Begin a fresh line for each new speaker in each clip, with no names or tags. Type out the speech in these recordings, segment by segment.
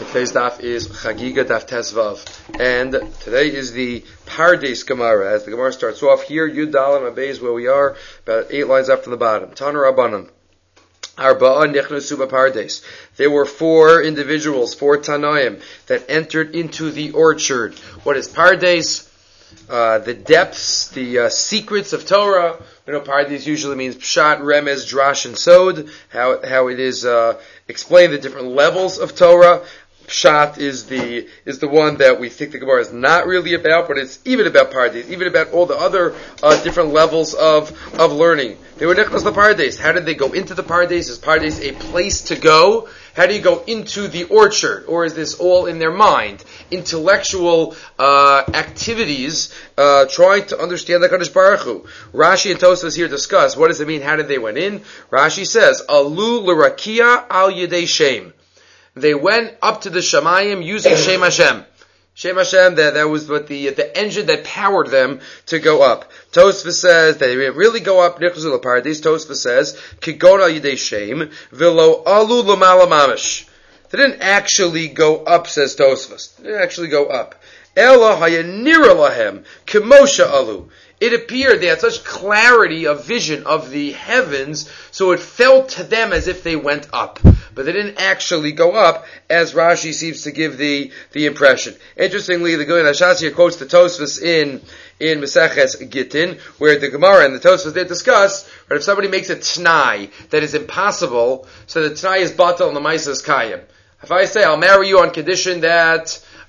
Today's daf is Chagiga Daf Tezvav, and today is the Pardes Gemara. As the Gemara starts off here, Yud Dalam Abayz, where we are, about 8 lines up from the bottom. Taner Rabbanan. Arba'a Nechnasu Pardes. There were 4 individuals, 4 Tanaim, that entered into the orchard. What is Pardes? The depths, the secrets of Torah. We know Pardes usually means Pshat, Remez, Drash, and Sod. How it is explained, the different levels of Torah. Pshat is the one that we think the Gemara is not really about, but it's even about Pardes, even about all the other different levels of learning. They were Nechnas the Pardes. How did they go into the Pardes? Is Pardes a place to go? How do you go into the orchard? Or is this all in their mind? Intellectual activities, trying to understand the Kadosh Baruch Hu. Rashi and Tosfos here discuss, what does it mean? How did they went in? Rashi says, Alu l'rakia al yedei shem. They went up to the Shamayim using Shem Hashem. Shem Hashem, that was what the engine that powered them to go up. Tosfos says they didn't really go up. Nichzul Pardes. Tosfos says Kigon al Yidei Shem V'lo Alu L'Mala Mamish. They didn't actually go up, says Tosfos. They didn't actually go up. Ela Hayanira Lahem Kimosha Alu. It appeared they had such clarity of vision of the heavens, so it felt to them as if they went up. But they didn't actually go up, as Rashi seems to give the impression. Interestingly, the Goyen Hashas here quotes the Tosfos in Maseches Gittin, where the Gemara and the Tosfos they discuss, right, if somebody makes a t'nai that is impossible, so the t'nai is batal and the ma'isa is kayim. If I say, I'll marry you on condition that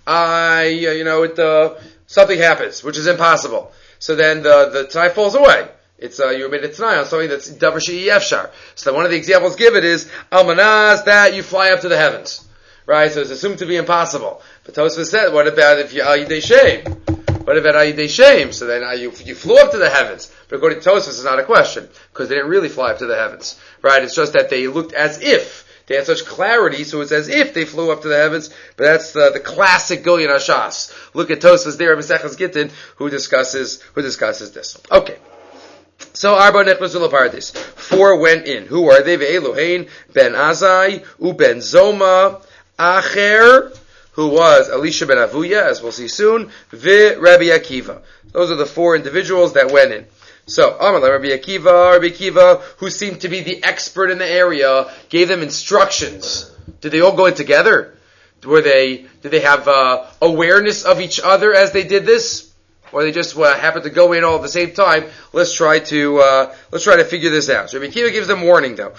something happens, which is impossible. So then the t'nai falls away. It's you made a t'nai on something that's davar she'i efshar. So one of the examples given is almanaz, that you fly up to the heavens, right? So it's assumed to be impossible. But Tosfos said, what about if you al yidei shem? What about al yidei shem? So then you flew up to the heavens. But according to Tosfos, it's not a question because they didn't really fly up to the heavens, right? It's just that they looked as if they had such clarity, so it's as if they flew up to the heavens. But that's the classic Goyen Hashas. Look at Tosfos there in Maseches Gittin, who discusses this. Okay. So Arba Nechnasu L'Pardes. 4 went in. Who are they? Ve'elohein ben Azai, uben Zoma, Acher, who was Elisha ben Avuya, as we'll see soon, Rabbi Akiva. Those are the 4 individuals that went in. So, Rabbi Akiva, who seemed to be the expert in the area, gave them instructions. Did they all go in together? Did they have awareness of each other as they did this? Or they just happened to go in all at the same time? Let's try to figure this out. So Rabbi Akiva gives them warning though.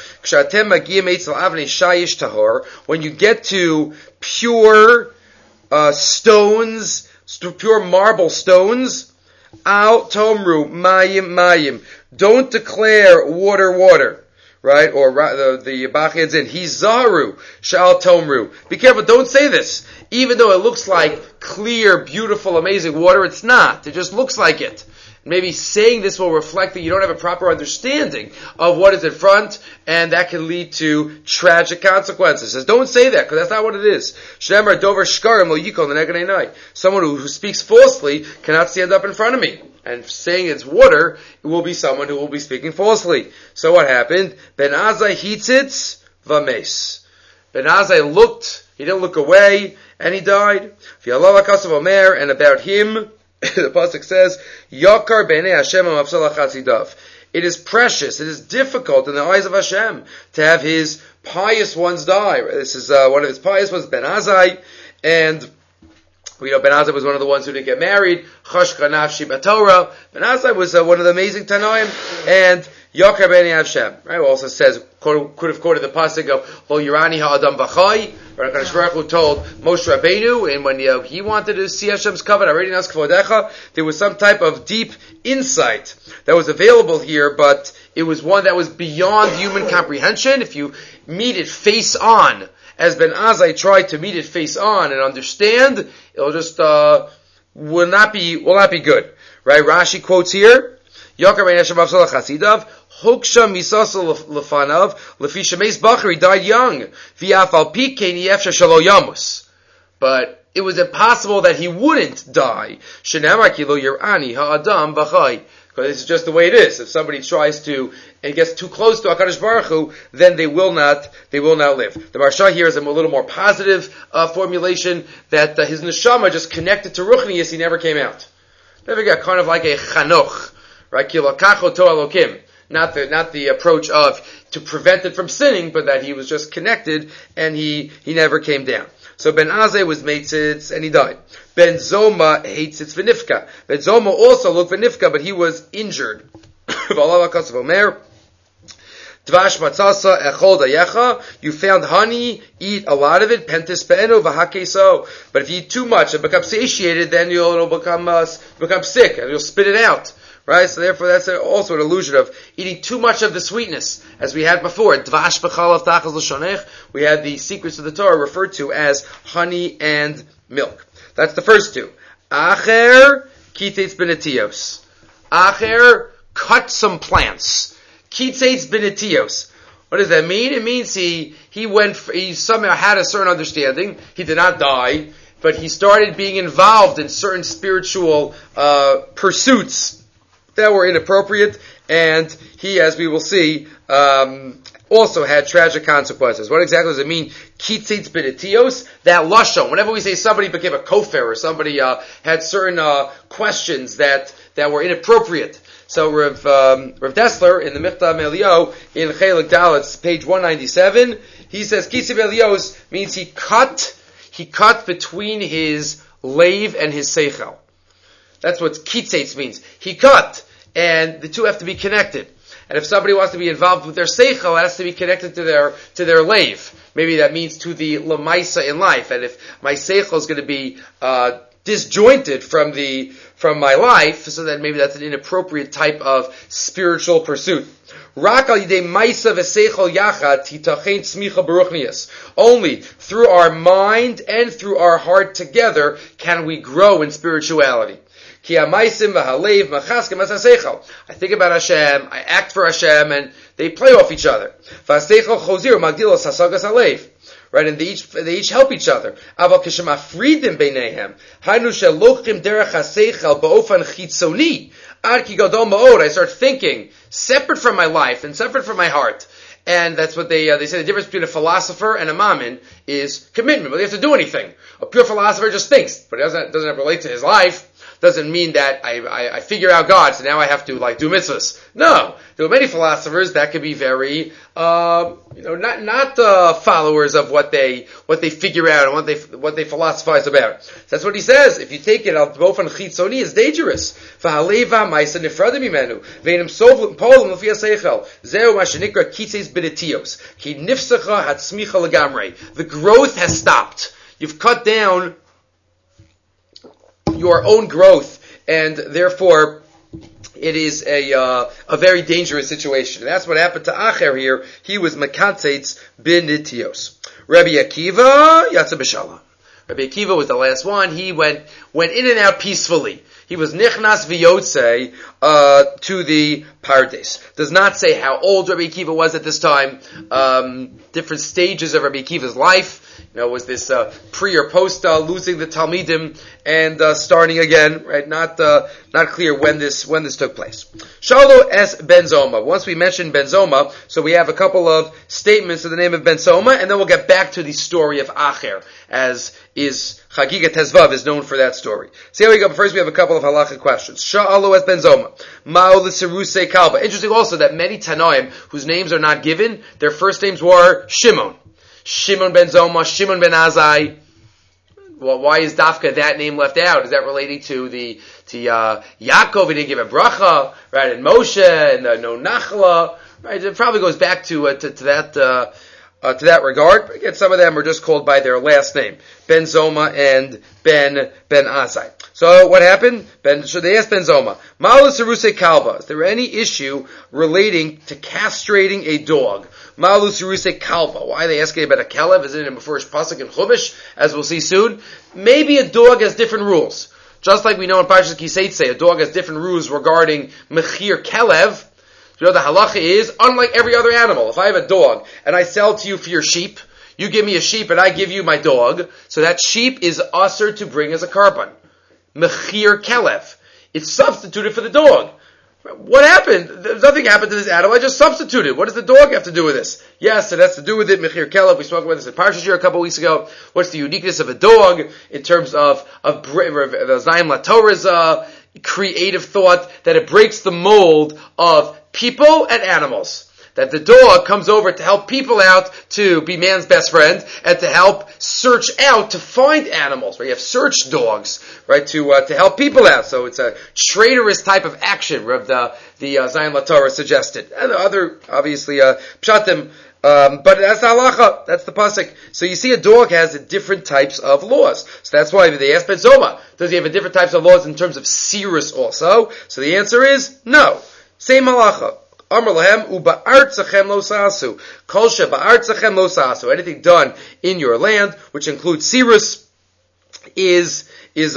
When you get to pure stones, pure marble stones, Al tomru mayim. Don't declare water. Right? Or the Bach adds in, Hizaru shal tomru. Be careful, don't say this. Even though it looks like clear, beautiful, amazing water, it's not. It just looks like it. Maybe saying this will reflect that you don't have a proper understanding of what is in front, and that can lead to tragic consequences. It says, don't say that, because that's not what it is. Shemar dover shkarim lo yikol l'neganei nai. Someone who speaks falsely cannot stand up in front of me. And saying it's water, it will be someone who will be speaking falsely. So what happened? Ben Azai hitzitz vames. Ben Azai looked, he didn't look away, and he died. V'yalala kasav omer, and about him, the pasuk says, Yakar b'nei Hashem ha'mafsal ha'chasidav. It is precious, it is difficult in the eyes of Hashem to have his pious ones die. This is one of his pious ones, Ben Azai, and we know Ben Azai was one of the ones who didn't get married. Chashka nafshi b'Torah. Ben Azai was one of the amazing Tanoim, and Yakar b'nei Hashem. Right? It also says, could have quoted the pasuk of Lo Yirani ha'adam b'chai. HaKadosh Baruch Hu told Moshe Rabbeinu, and when he wanted to see Hashem's covenant, already nas kvodecha, there was some type of deep insight that was available here, but it was one that was beyond human comprehension. If you meet it face on, as Ben Azai tried to meet it face on and understand, it'll just will not be good. Right? Rashi quotes here, Yakar ben Hashem Avsal Chasidav, Hoksha misasal lefanav, lefi shemeis bachar, he died young. V'afal pikein yefsha shelo yamus. But it was impossible that he wouldn't die. Shenamar ki lo yirani ha'adam b'chai. Because this is just the way it is. If somebody tries to and gets too close to HaKadosh Baruch Hu, then they will not live. The Maharsha here is a little more positive formulation that his neshama just connected to Ruchnius, he never came out. Never got kind of like a chanoch, right? Ki lokacho to Elokim. Not the approach of to prevent it from sinning, but that he was just connected and he never came down. So Ben Azai was Meitzitz and he died. Ben Zoma hates its V'nifka. Ben Zoma also looked V'nifka, but he was injured. Dvash matzasa echol dayecha. You found honey, eat a lot of it. Pentis pe'eno v'hakeso. But if you eat too much and become satiated, then it'll become sick and you'll spit it out. Right? So therefore that's also an illusion of eating too much of the sweetness, as we had before. Dvash b'chalav tachas l'shonech. We had the secrets of the Torah referred to as honey and milk. That's the first two. Acher, kitzetz benetios. Acher, cut some plants. Kitzetz benetios. What does that mean? It means he somehow had a certain understanding. He did not die, but he started being involved in certain spiritual pursuits that were inappropriate, and he, as we will see, also had tragic consequences. What exactly does it mean? Kitzetz benetios, that lashon. Whenever we say somebody became a kofar, or somebody had certain questions that were inappropriate. So Rav Dessler in the Miftah Melio in Chelik Dalet, page 197, he says Kitzetz benetios means he cut between his lave and his seichel. That's what kitzetz means. He cut, and the two have to be connected. And if somebody wants to be involved with their seichel, it has to be connected to their lave. Maybe that means to the lamaisa in life. And if my seichel is going to be disjointed from my life, so then maybe that's an inappropriate type of spiritual pursuit. Only through our mind and through our heart together can we grow in spirituality. I think about Hashem, I act for Hashem, and they play off each other. Right, and they each help each other. I start thinking separate from my life and separate from my heart. And that's what they say the difference between a philosopher and a mammon is commitment, but they have to do anything. A pure philosopher just thinks, but it doesn't relate to his life. Doesn't mean that I figure out God, so now I have to do mitzvahs. No, there are many philosophers that could be very not followers of what they figure out and what they philosophize about. So that's what he says. If you take it al bofan chitzoni, it's dangerous. V'haleva ma'isa nifrada mimenu ve'enim sovlim polim l'fi haseichel zeu ma shenikra kitzeis benetios ki nifsacha hatzmicha legamrei. The growth has stopped. You've cut down your own growth, and therefore it is a very dangerous situation. And that's what happened to Acher here. He was Mekatzetz benetios. Rabbi Akiva Yatsa b'shalom. Rabbi Akiva was the last one. He went in and out peacefully. He was nichnas v'yotze to the pardes. Does not say how old Rabbi Akiva was at this time. Different stages of Rabbi Akiva's life. Was this pre or post losing the Talmidim and starting again? Right? Not clear when this took place. Shalo es Ben Zoma. Once we mentioned Ben Zoma, so we have a couple of statements in the name of Ben Zoma, and then we'll get back to the story of Acher, as is Chagiga Tezvav is known for that story. So here we go. But first, we have a couple of halachic questions. Shalo es Ben Zoma. Ma'o l'seruse kalba. Interesting also that many Tanoim whose names are not given, their first names were Shimon. Shimon ben Zoma, Shimon ben Azai. Well, why is Dafka that name left out? Is that relating to Yaakov? He didn't give a bracha, right? And Moshe and no Nachla, right? It probably goes back to that regard. But again, some of them are just called by their last name, Ben Zoma and Ben Azai. So what happened? So they asked Ben Zoma, Ma'ala Seruse Kalba. Is there any issue relating to castrating a dog? Ma'alu Seruse Kalba. Why are they asking about a kelev? Is it in the first pasuk in Chumash, as we'll see soon? Maybe a dog has different rules. Just like we know in Parshas Kiseitze, a dog has different rules regarding mechir kelev. The halacha is, unlike every other animal, if I have a dog and I sell to you for your sheep, you give me a sheep and I give you my dog, so that sheep is usher to bring as a karban. Mechir kelev. It's substituted for the dog. What happened? Nothing happened to this animal. I just substituted. What does the dog have to do with this? Yes, it has to do with it. Mechir Kelab, we spoke about this in Parshas Shir a couple weeks ago. What's the uniqueness of a dog in terms of Zayim LaTorah's creative thought that it breaks the mold of people and animals. That the dog comes over to help people out, to be man's best friend, and to help search out, to find animals. Right? You have search dogs, right, to help people out. So it's a traitorous type of action, Rav the Zayim LaTorah suggested. And other, obviously, pshatim, but that's the halacha. That's the pasuk. So you see a dog has different types of laws. So that's why they asked Ben Zoma, does he have different types of laws in terms of sirus also? So the answer is no. Same halacha. Amar lahem uba'artzachem lo sasu. Kol sheba'artzachem lo sasu. Anything done in your land, which includes sirus, is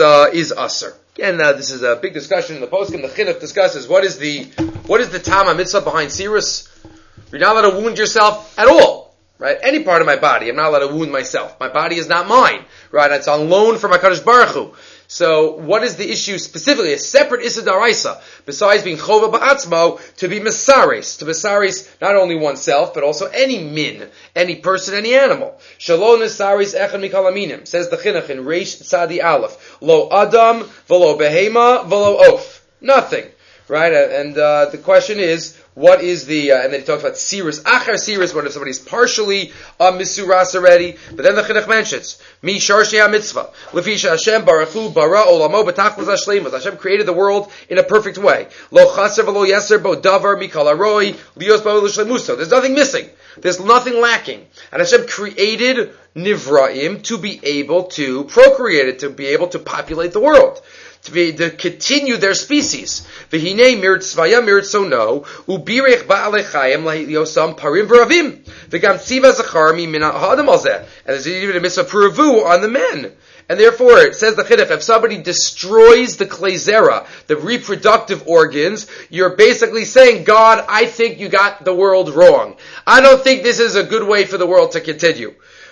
asur. Again, this is a big discussion in the poskim. The chinuch discusses what is the tama mitzvah behind sirus. You're not allowed to wound yourself at all. Right? Any part of my body, I'm not allowed to wound myself. My body is not mine. Right? It's on loan from HaKadosh Baruch Hu. So, what is the issue specifically? A separate Issa D'Oraisa, besides being Chova Ba'atzmo, to be Mesares. To Mesares not only oneself, but also any min, any person, any animal. Shalom Mesares Echad Mikal Aminim, says the Chinuch in Reish Tzadi Aleph. Lo Adam, Velo Behema, Velo Oaf. Nothing. Right? And the question is, what is the, and then he talks about Sirus, Achar Sirus, what if somebody's partially Misuras already, but then the Chinuch mentions, Mi Sharshi HaMitzvah, Lefisha Hashem Baruch Hu Bara Olamo B'Tachlis HaShleimus, Hashem created the world in a perfect way. Lo Chaser V'lo Yeser Bo Davar Mikal Aroi, Lios Bo L'Shleimuso. There's nothing missing. There's nothing lacking. And Hashem created Nivraim to be able to procreate it, to be able to populate the world. To continue their species. V'hinei mirtzvaya mirzsono ubirech ba'alechayim lahiyosam parim v'ravim v'gam tziva zachar min ha'adam alzeh. And there's even a mitzvah puravu on the men. And therefore, it says the chinuch, if somebody destroys the klezera, the reproductive organs, you're basically saying, God, I think you got the world wrong. I don't think this is a good way for the world to continue.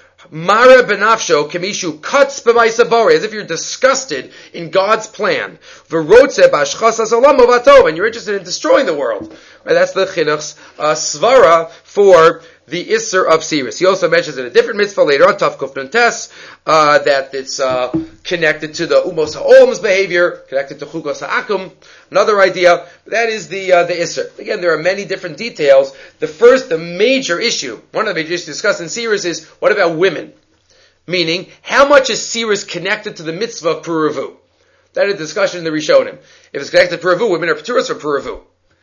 Mara benafsho kemishu cuts b'maisabori, as if you're disgusted in God's plan. V'rotze b'ashchas hasolam ovato, and you're interested in destroying the world. Right, that's the chinuch's svara for the Isser of Sirus. He also mentions in a different mitzvah later on, Tav Kuf Nun Tes, that it's connected to the Umos HaOlam's behavior, connected to Chugos HaAkum, another idea. That is the Isser. Again, there are many different details. The major issue, one of the major issues discussed in Sirus is, what about women? Meaning, how much is Sirus connected to the mitzvah of Puravu? That is a discussion in the Rishonim. If it's connected to Puravu, women are Paturas from Puravu.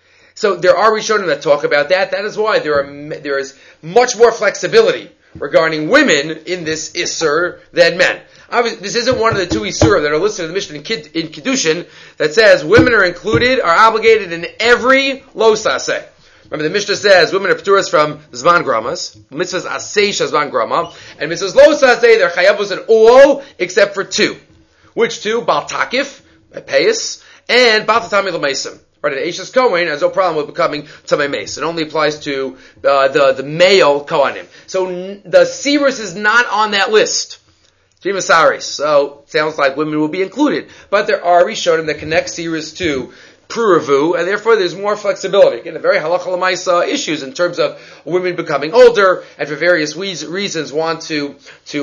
So there are Rishonim that talk about that. That is why there is much more flexibility regarding women in this Isser than men. Obviously, this isn't one of the two Isur that are listed in the Mishnah in Kiddushin that says women are obligated in every Lo Saseh. Remember, the Mishnah says women are Paturas from Zman Gramas, mitzvahs Aseh Zman Grama, and mitzvahs Lo Saseh, they're Chayavos in all except for two. Which two? Bal Takif, Payas, and Bal Tatami L'Meisim. Right, an Eishes Kohen has no problem with becoming Tamei Meis. It only applies to the male Kohanim. So the Sirus is not on that list. Jimasaris. So sounds like women will be included. But there are Rishonim that connect Sirus to Puravu, and therefore there's more flexibility. Again, the very halacha l'maisa issues in terms of women becoming older and for various reasons want to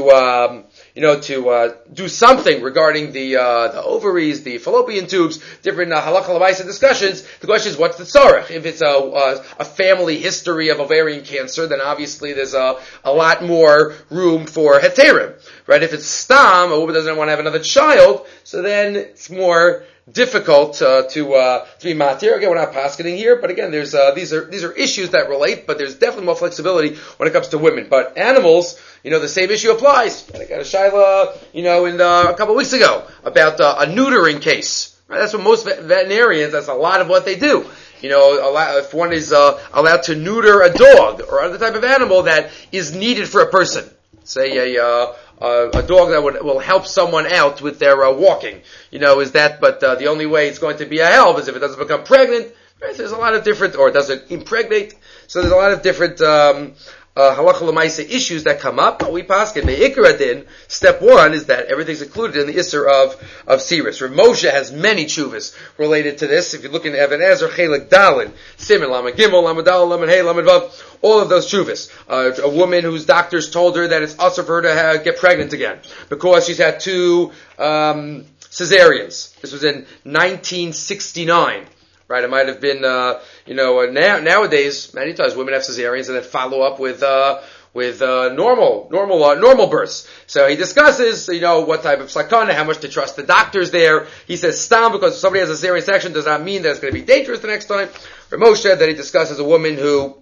do something regarding the ovaries, the fallopian tubes, different halacha l'maisa discussions. The question is, what's the tzarech? If it's a family history of ovarian cancer, then obviously there's a lot more room for heterim. Right? If it's stam, a woman doesn't want to have another child, so then it's more difficult to be matir. Again, we're not paskening here, but again, there's these are issues that relate, but there's definitely more flexibility when it comes to women. But animals, the same issue applies. I got a shaila, a couple of weeks ago about a neutering case. Right? That's what most veterinarians. That's a lot of what they do. If one is allowed to neuter a dog or other type of animal that is needed for a person, say a dog that will help someone out with their walking, is that, but the only way it's going to be a help is if it doesn't become pregnant. Right? There's a lot of different, or it doesn't impregnate. So there's a lot of different halacha l'maisa issues that come up, we paskin me'ikra din. Step one is that everything's included in the isser of Sirus. Rav Moshe has many chuvas related to this. If you look in Even Ezer, Chelik Dalin, Siman, Lamed Gimel, Lamed Dalin, Lamed Hey, Lamed Vav, all of those chuvas. A woman whose doctors told her that it's usher for her to get pregnant again because she's had 2 cesareans. This was in 1969. Right, it might have been, nowadays, many times women have cesareans and then follow up with normal births. So he discusses, what type of sakana, how much to trust the doctors there. He says, stam, because somebody has a cesarean section does not mean that it's going to be dangerous the next time. Ramesh said that he discusses a woman who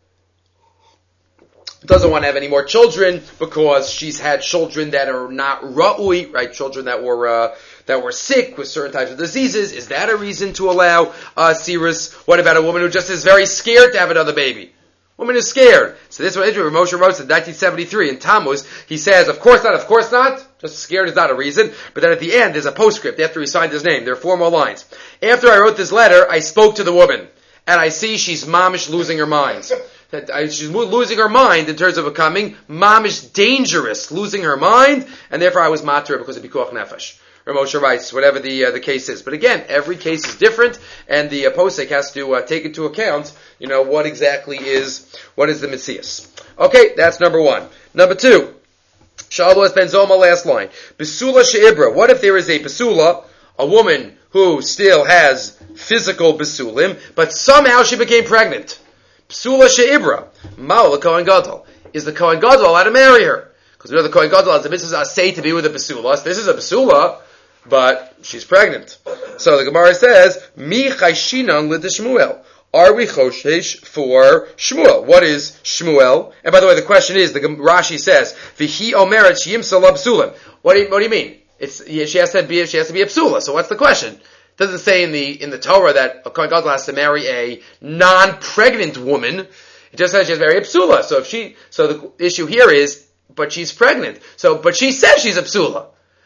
doesn't want to have any more children because she's had children that are not ra'ui, right? Children that were sick with certain types of diseases. Is that a reason to allow Sirus? What about a woman who just is very scared to have another baby? Woman is scared. So this is what Moshe wrote in 1973 in Tammuz. He says, of course not. Just scared is not a reason. But then at the end, there's a postscript after he signed his name. There are 4 more lines. After I wrote this letter, I spoke to the woman. And I see she's mamish losing her mind. She's losing her mind in terms of becoming mamish dangerous, losing her mind, and therefore I was matir because of pikuach nefesh. Ramosha writes, whatever the case is. But again, every case is different, and the posek has to take into account, what exactly is the mitzias. Okay, that's number 1. Number 2, Shalos ben Zoma, last line. Besula she'ibra. What if there is a besula, a woman who still has physical besulim, but somehow she became pregnant? Psula she'ibra. Ma'al Kohen Gadol. Is the Kohen Gadol allowed to marry her? Because we know the Kohen Gadol has the mitzvah say to be with a besula. So this is a besula, but she's pregnant. So the Gemara says, Mi chayshinan l'deshmuel. Are we choshesh for Shmuel? What is Shmuel? And by the way, the question is, the Rashi says, V'hi omeret sheyimsa la b'sulim. What do you mean? She has to be a psula. So what's the question? It doesn't say in the Torah that a Kohen Gadol has to marry a non-pregnant woman. It just says she has to marry a psula. So the issue here is, but she's pregnant. But she says she's a psula.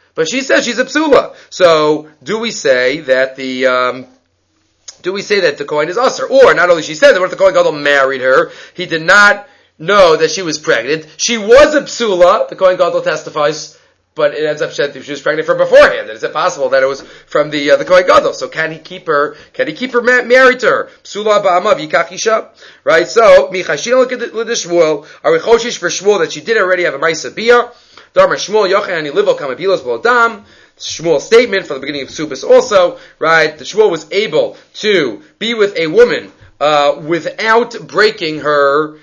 So do we say that the Kohen is usher? Or not only she said that, what if the Kohen Gadol married her? He did not know that she was pregnant. She was a psula. The Kohen Gadol testifies. But it ends up that she was pregnant from beforehand. Is it possible that it was from the Kohen Gadol? So can he keep her married to her? Psula ba'amav yikach isha. Right? So, michashina l'deshmuel. Are we choshish for Shmuel that she did already have a ma'isa bia? Dharma Shmuel yochen ani livo kamabilos b'odam. Shmuel's statement from the beginning of Subis also, right? The Shmuel was able to be with a woman, without breaking her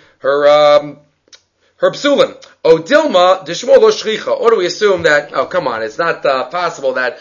psulim. O Dilma, the Shmuel lo shricha. Or do we assume that, it's not possible that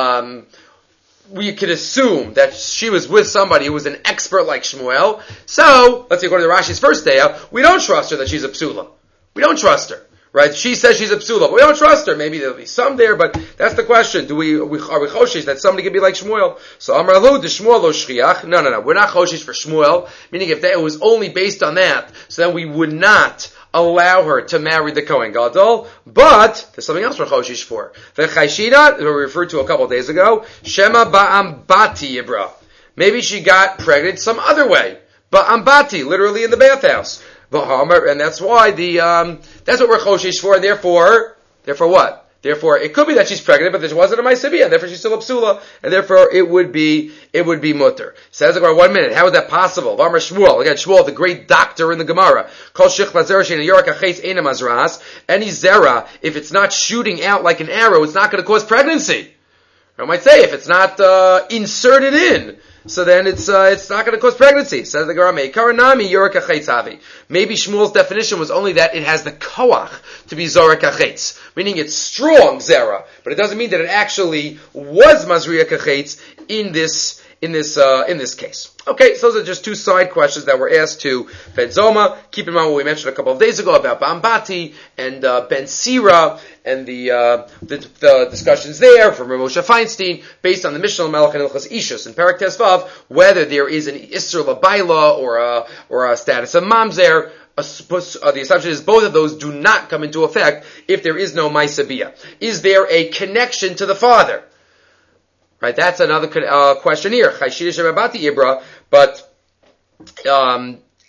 we could assume that she was with somebody who was an expert like Shmuel. So, let's see, according to Rashi's first day, we don't trust her that she's a psula. We don't trust her. Right? She says she's a psula, but we don't trust her. Maybe there'll be some there, but that's the question. Are we choshish that somebody could be like Shmuel? So Amar Lu, the Shmuel lo shriach. No. We're not choshish for Shmuel. Meaning if it was only based on that, so then we would not allow her to marry the Kohen Gadol, but there's something else we're choshish for. The Chayshina, that we referred to a couple of days ago, Shema ba'ambati yibra. Maybe she got pregnant some other way. Ba'ambati, literally in the bathhouse. And that's why that's what we're choshish for, and therefore what? Therefore, it could be that she's pregnant, but there wasn't a ma'aseh, and therefore she's still a psula, and therefore it would be mutter. Says the Gemara, 1 minute. How is that possible? V'amar Shmuel, again, Shmuel, the great doctor in the Gemara. Kol shich v'zera she'ena yorak ha'cheis eina mazras. Any zera, if it's not shooting out like an arrow, it's not going to cause pregnancy. I might say if it's not inserted in, so then it's not going to cause pregnancy. Says the Gemara, Karanami yorak ha'cheitzavi. Maybe Shmuel's definition was only that it has the koach to be zorak ha'cheitz, meaning it's strong zera, but it doesn't mean that it actually was mazriya ha'cheitz in this case. Okay, so those are just 2 side questions that were asked to Ben Zoma. Keep in mind what we mentioned a couple of days ago about Bambati and Ben Sira and the discussions there from Rav Moshe Feinstein based on the Mishnah Melech and Ilchas Ishus and Perek Tesvav, whether there is an Isser Labaila or a status of Mamzer. The assumption is both of those do not come into effect if there is no Ma'aseh Bia. Is there a connection to the father? Right, that's another question here. But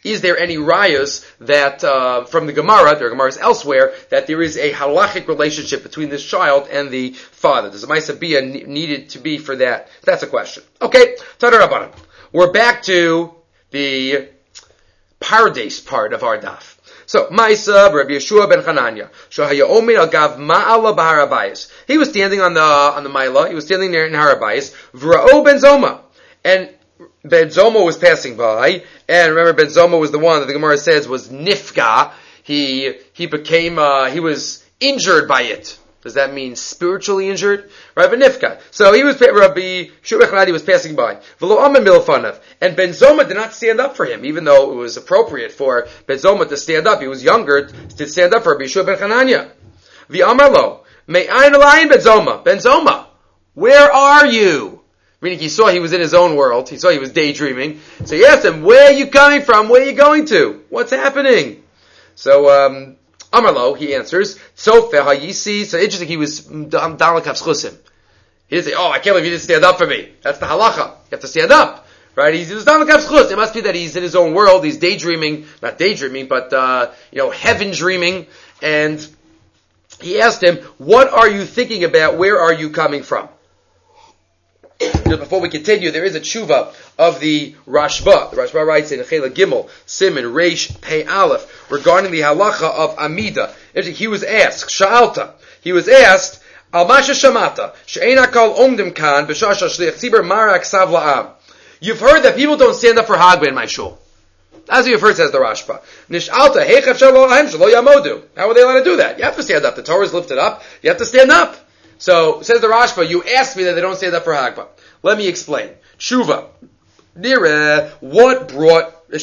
is there any rayas that from the Gemara, there are Gemaras elsewhere, that there is a halachic relationship between this child and the father? Does a Maisa Bia needed to be for that? That's a question. Okay, Tadar Rabbanan. We're back to the Pardes part of our daf. So, Maisa, Rabbi Yeshua ben Chananya, Shahaya Omer Agav Ma'ala Bahar Abayis. He was standing on the Maila, he was standing there in Har Abayis, Vra'o ben Zoma. And Ben Zoma was passing by, and remember Ben Zoma was the one that the Gemara says was Nifga. He was injured by it. Does that mean spiritually injured? Right, but Nifga. So Rabbi Shubach was passing by. And Ben Zoma did not stand up for him, even though it was appropriate for Ben Zoma to stand up. He was younger to stand up for Rabbi Yeshua ben Chananya. V'amarlo, me'ayin alayin Ben Zoma. Ben Zoma, where are you? Meaning he saw he was in his own world. He saw he was daydreaming. So he asked him, where are you coming from? Where are you going to? What's happening? So, Amarlo, he answers, so interesting, he was Dalakav Schusim. He didn't say, I can't believe you didn't stand up for me. That's the halacha. You have to stand up. Right? He was Dalakav Schus. It must be that he's in his own world. He's daydreaming. Not daydreaming, but, heaven dreaming. And he asked him, what are you thinking about? Where are you coming from? Before we continue, there is a tshuva of the Rashba. The Rashba writes in Chela Gimel, Siman, Reish, Pei Aleph, regarding the halacha of Amida. He was asked, Sha'alta, Al Masha Shamata, She'ena Kal Omdim Kan, B'Shasha Shliach Tzibur Marak Sav La'am. You've heard that people don't stand up for Hagba in my shul. That's what you've heard, says the Rashba. Nish'alta, Heichav Shalo Ahem Shalo Yamodu. How are they allowed to do that? You have to stand up. The Torah is lifted up. You have to stand up. So, says the Rashba, you asked me that they don't stand up for Hagba. Let me explain. Tshuva. Nire, what brought you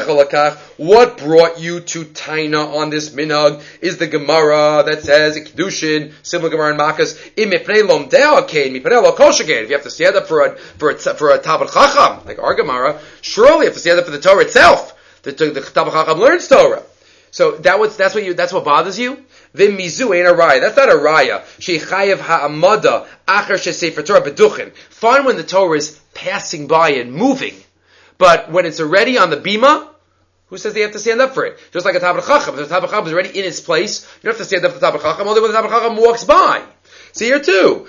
to Taina on this minhag is the Gemara that says, Kedushin, similar Gemara in Makkos, if you have to stand up for a Talmid Chacham, like our Gemara, surely you have to stand up for the Torah itself. The Talmid Chacham learns Torah. So that's what bothers you? The mizu ain't a raya. That's not a raya. Shechayev ha'amada acher shesefer Torah beduchen. Fine when the Torah is passing by and moving, but when it's already on the bima, who says they have to stand up for it? Just like a Talmid Chacham. If the Talmid Chacham is already in its place, you don't have to stand up for the Talmid Chacham only when the Talmid Chacham walks by. See here too.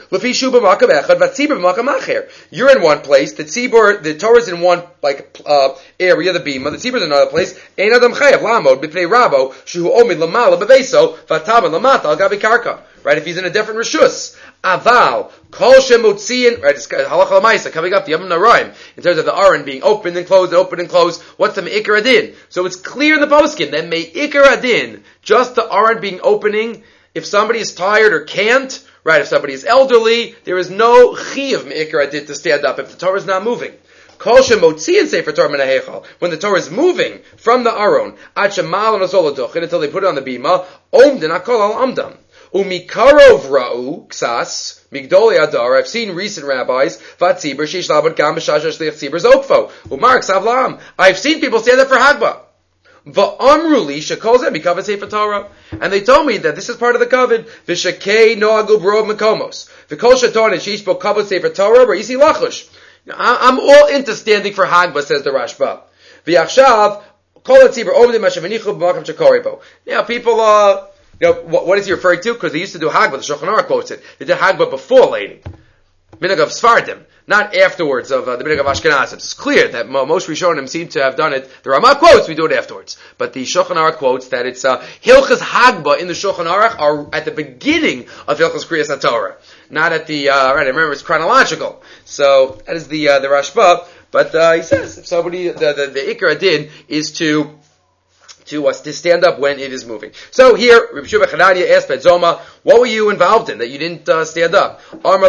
You're in one place. The Torah is in one area. The bima. The tzibur is in another place. Ein adam chayav lamod b'pnei rabo shehu omid lamala beveso v'taman lamata al gabi karka. Right? If he's in a different rishus. Aval kol shemotziin. Right? It's halacha l'maisa coming up the Yom Naraim in terms of the aron being opened and closed and opened and closed. What's the meikar adin? So it's clear in the poskim that meikar adin, just the aron being opening. If somebody is tired or can't. Right, if somebody is elderly, there is no chiyuv me'ikar adin to stand up if the Torah is not moving. Kol shemotziin sefer Torah min ha'heichal. When the Torah is moving from the aron, ad shemal nasol aduchin, until they put it on the bima, omden hakol al amdam. Umikarov ra'u ksas migdoli adar. I've seen recent rabbis vatzibur sheish labad gam b'shasha shliach tzibur zokfo umar ksav la'am. I've seen people stand up for Hagba. Va'amruli shekol zeh mikavad sefer Torah, and they told me that this is part of the kavod. V'shekei noagu b'rov mekomos v'kol sheton and sheish bo kavod sefer Torah b'yisi lachush. I'm all into standing for Hagba, says the Rashba. V'yachshav kol hatzibur omdim hashem v'nichu b'makam shekoribo. Now people what is he referring to? Because they used to do Hagba. The Shulchan Aruch quotes it. They did Hagba before Leining. Minhag of Sfardim, not afterwards of the Minhag of Ashkenazim. It's clear that most Rishonim seem to have done it. The Ramah quotes, we do it afterwards. But the Shulchan Aruch quotes that it's Hilchas Hagba in the Shulchan Aruch are at the beginning of Hilchas Kriyas HaTorah. Not at the, right, I remember it's chronological. So, that is the Rashba. But he says, if somebody, the Ikar Adin is to stand up when it is moving. So here, Rabbi Shua ben Chananya asked Ben Zoma, what were you involved in that you didn't stand up?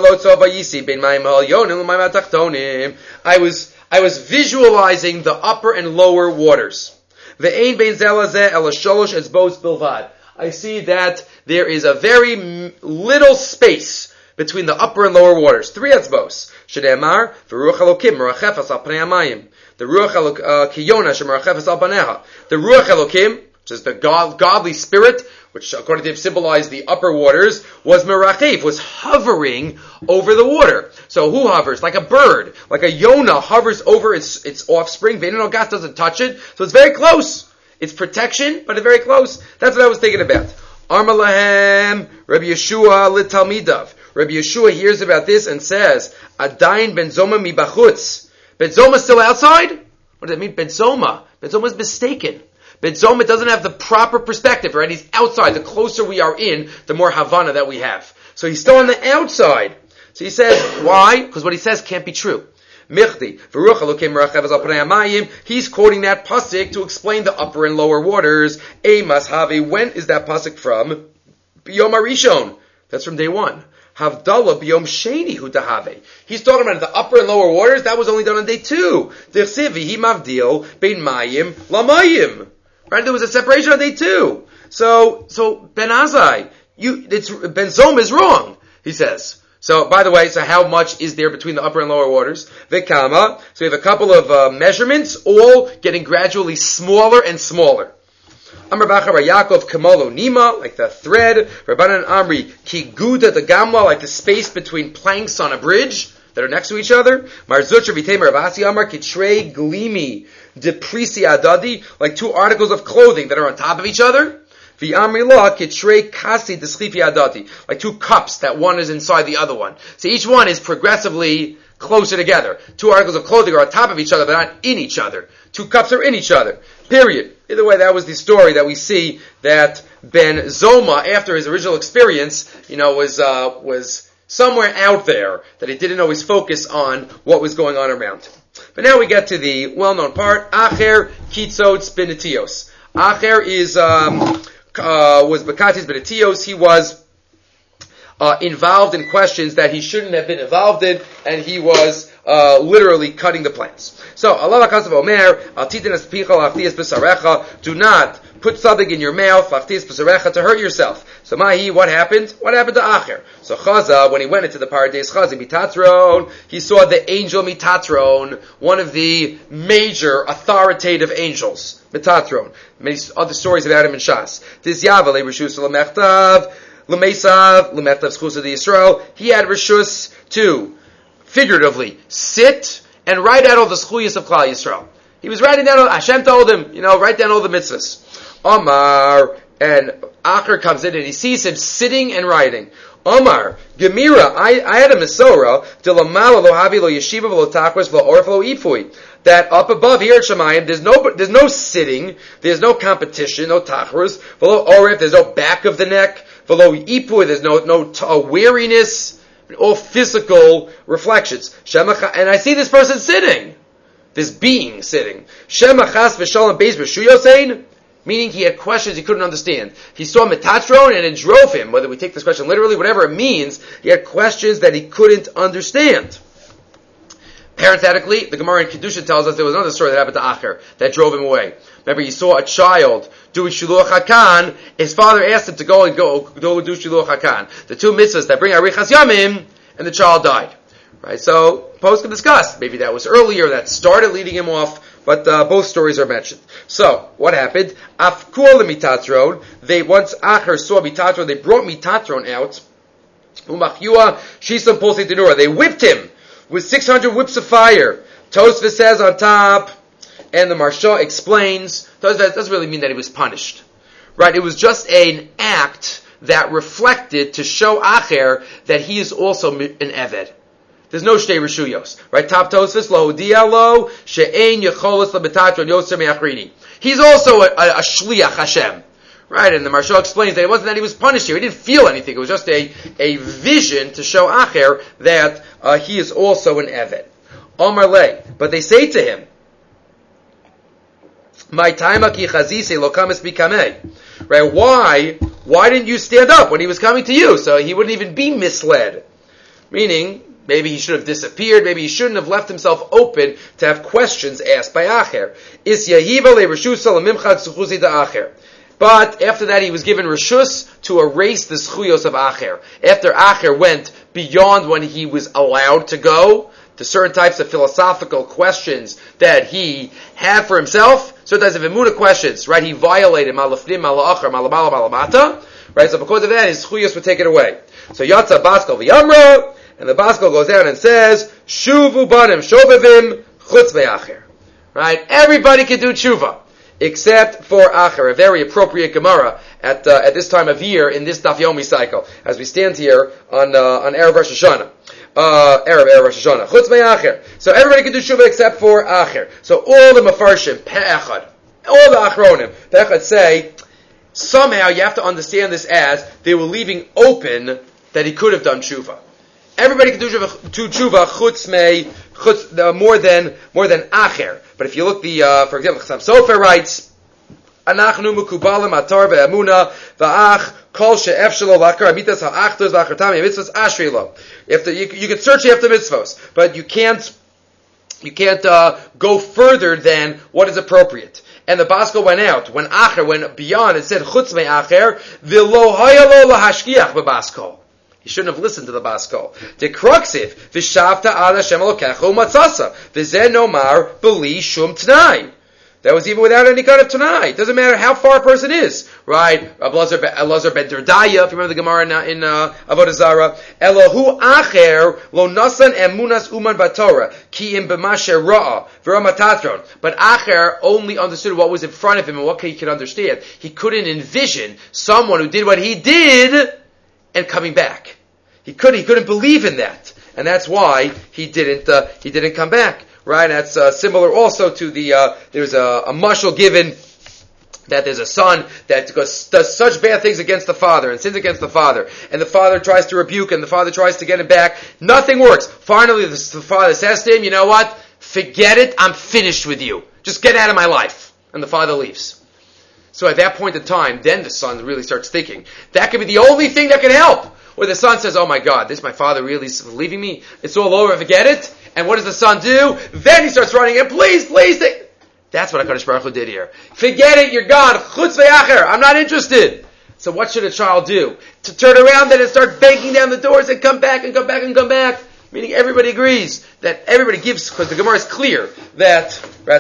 I was visualizing the upper and lower waters. I see that there is a very little space between the upper and lower waters. 3 etzbos. Shedemar, v'ruach Elokim, merachefas al pnei hamayim. The Ruach Kiyona Shemarachefes al Baneha. The Ruach Elokim, which is the godly spirit, which according to him symbolized the upper waters, was merachef, was hovering over the water. So who hovers? Like a bird, like a Yonah hovers over its offspring. Ve'eino gas doesn't touch it, so it's very close. It's protection, but it's very close. That's what I was thinking about. Amar lahem, Rabbi Yeshua l'talmidav. Rabbi Yeshua hears about this and says, Adayin ben Zoma mi bachutz. Ben Zoma is still outside? What does that mean? Ben Zoma. Ben Zoma is mistaken. Ben Zoma doesn't have the proper perspective, right? He's outside. The closer we are in, the more Havana that we have. So he's still on the outside. So he says, why? Because what he says can't be true. Michdi, he's quoting that pasuk to explain the upper and lower waters. Eimas have, when is that pasuk from? Biyom Arishon. That's from day one. Havdalah biyom sheni hu dahave. He's talking about the upper and lower waters. That was only done on day 2. Dirsivi hi mavdil bein mayim lamayim. Right? There was a separation on day 2. So Ben Azai, Ben Zoma is wrong. He says. So, by the way, so how much is there between the upper and lower waters? Vikama. So we have a couple of measurements, all getting gradually smaller and smaller. Amar Bachar Yaakov Kamalo Nima, like the thread. Rabbanan Amri Kiguda the Gamla, like the space between planks on a bridge that are next to each other. Mar Zutra Vitemer Avasi Amar Kitrei Glimi Deprisi Adadi, like 2 articles of clothing that are on top of each other. V'amri la kitrei kasi deschifi adati, like 2 cups that one is inside the other one. So each one is progressively closer together. 2 articles of clothing are on top of each other, they're not in each other. 2 cups are in each other. Period. Either way, that was the story that we see that Ben Zoma, after his original experience, was somewhere out there that he didn't always focus on what was going on around him. But now we get to the well-known part. Acher kitzot spinetios. Acher is was Bakatis Benetios. He was involved in questions that he shouldn't have been involved in, and he was literally cutting the plants. So, Allah Kasav Omer, Al Titenes Picha Lachtias B'Sarecha, do not put something in your mouth, Lachtias B'Sarecha, to hurt yourself. So, Mahi, what happened? What happened to Acher? So, Chaza, when he went into the Pardes Chazi Mitatron, he saw the angel Mitatron, one of the major authoritative angels. Mitatron. Many other stories about him in Shas. This Yava, Reshus Lemechtav, Lemesav, Lemechtav Schusa de Yisrael. He had Reshus to, figuratively, sit and write out all the schuyas of Klal Yisrael. He was writing down, Hashem told him, write down all the mitzvahs. Omar, and Acher comes in and he sees him sitting and writing. Omar, Gemira, I had a Mesorah, Dilamala lo havi lo yeshiva lo takwas lo orf lo ifui. That up above here at Shemayim, there's no sitting, there's no competition, no tachros, v'lo orif, there's no back of the neck, v'lo ipui, there's no weariness, all physical reflections. And I see this person sitting, this being sitting. Shemachas v'shalom beis b'shuyosein, meaning he had questions he couldn't understand. He saw Metatron and it drove him, whether we take this question literally, whatever it means, he had questions that he couldn't understand. Parenthetically, the Gemara in Kedusha tells us there was another story that happened to Acher that drove him away. Remember, he saw a child doing Shiluach HaKan. His father asked him to go do Shiluach HaKan. The 2 mitzvahs that bring Arichas Yamim, and the child died. Right? So, Post can discuss. Maybe that was earlier, that started leading him off, but both stories are mentioned. So, what happened? Afkul Mitatron, once Acher saw Mitatron, they brought Mitatron out. Umachyua Shisam Polsei Denura. They whipped him with 600 whips of fire. Tosfos says on top, and the Marsha explains, that doesn't really mean that he was punished. Right? It was just an act that reflected to show Acher that he is also an Eved. There's no Shtei Reshuyos. Right? Top Tosfos, lo dialo, she'ein yecholos lebetatron yoser me'achrini. He's also a Shliach Hashem. Right? And the Marsha explains that it wasn't that he was punished here. He didn't feel anything. It was just a vision to show Acher that he is also an Eved. Omar Le. But they say to him, my time ki chazise lo kames bikamei. Right? Why didn't you stand up when he was coming to you? So he wouldn't even be misled. Meaning, maybe he should have disappeared. Maybe he shouldn't have left himself open to have questions asked by Acher. Is yahiva le reshusa lemimchad suchuzi da Acher. But after that, he was given reshus to erase the schuyos of Acher. After Acher went beyond when he was allowed to go, to certain types of philosophical questions that he had for himself, certain types of emunah questions, right? He violated malafnim, malachar, malabala, malamata, right? So because of that, his chuyos were taken away. So Yatza Baskal v'yamra, and the Baskal goes down and says, Shuvu banim, shobevim, chutz ve'acher. Right? Everybody can do tshuva, except for Acher, a very appropriate Gemara at this time of year in this Daf Yomi cycle, as we stand here on Erev Rosh Hashanah. Erev Rosh Hashanah. Chutz ve'acher. So everybody can do tshuva except for Acher. So all the Mefarshim, Pe'echad, all the Achronim, Pe'echad say, somehow you have to understand this as they were leaving open that he could have done tshuva. Everybody can do tshuva more than Acher. But if you look for example, Chassam Sofer writes, Anachnu mukubalim atar ve'amuna va'ach kol she'ef shelo lakar amitas ha'achtos v'achartam mitzvos ashri lo. You can search after mitzvos, but you can't go further than what is appropriate. And the Baskal went out. When Acher went beyond and said, Chutz me'acher, v'lo hayalo lahashkiach b'Baskal. He shouldn't have listened to the Baskal. Dekruxiv, v'shavta ad Hashem elokecha u'matzasa, v'zeh nomar b'li shum t'nai. That was even without any kind of t'nai. It doesn't matter how far a person is. Right? Elazar ben Derdaya, if you remember the Gemara in Avodah Zarah. Elohu acher lo nasan emunas uman batorah, ki im b'masher ra'a, v'ramatatron. But Acher only understood what was in front of him and what he could understand. He couldn't envision someone who did what he did and coming back. He couldn't believe in that. And that's why he didn't come back. Right? That's similar also to there's a mashal given that there's a son that does such bad things against the father and sins against the father, and the father tries to rebuke and the father tries to get him back. Nothing works. Finally, the father says to him, you know what? Forget it. I'm finished with you. Just get out of my life. And the father leaves. So at that point in time, then the son really starts thinking, that could be the only thing that can help. Where the son says, oh my God, my father really is leaving me. It's all over. Forget it. And what does the son do? Then he starts running and please. That's what HaKadosh Baruch Hu did here. Forget it, you're gone. Chutz ve'acher. I'm not interested. So what should a child do? To turn around then and start banging down the doors and come back and come back and come back. Meaning everybody agrees that everybody gives, because the Gemara is clear that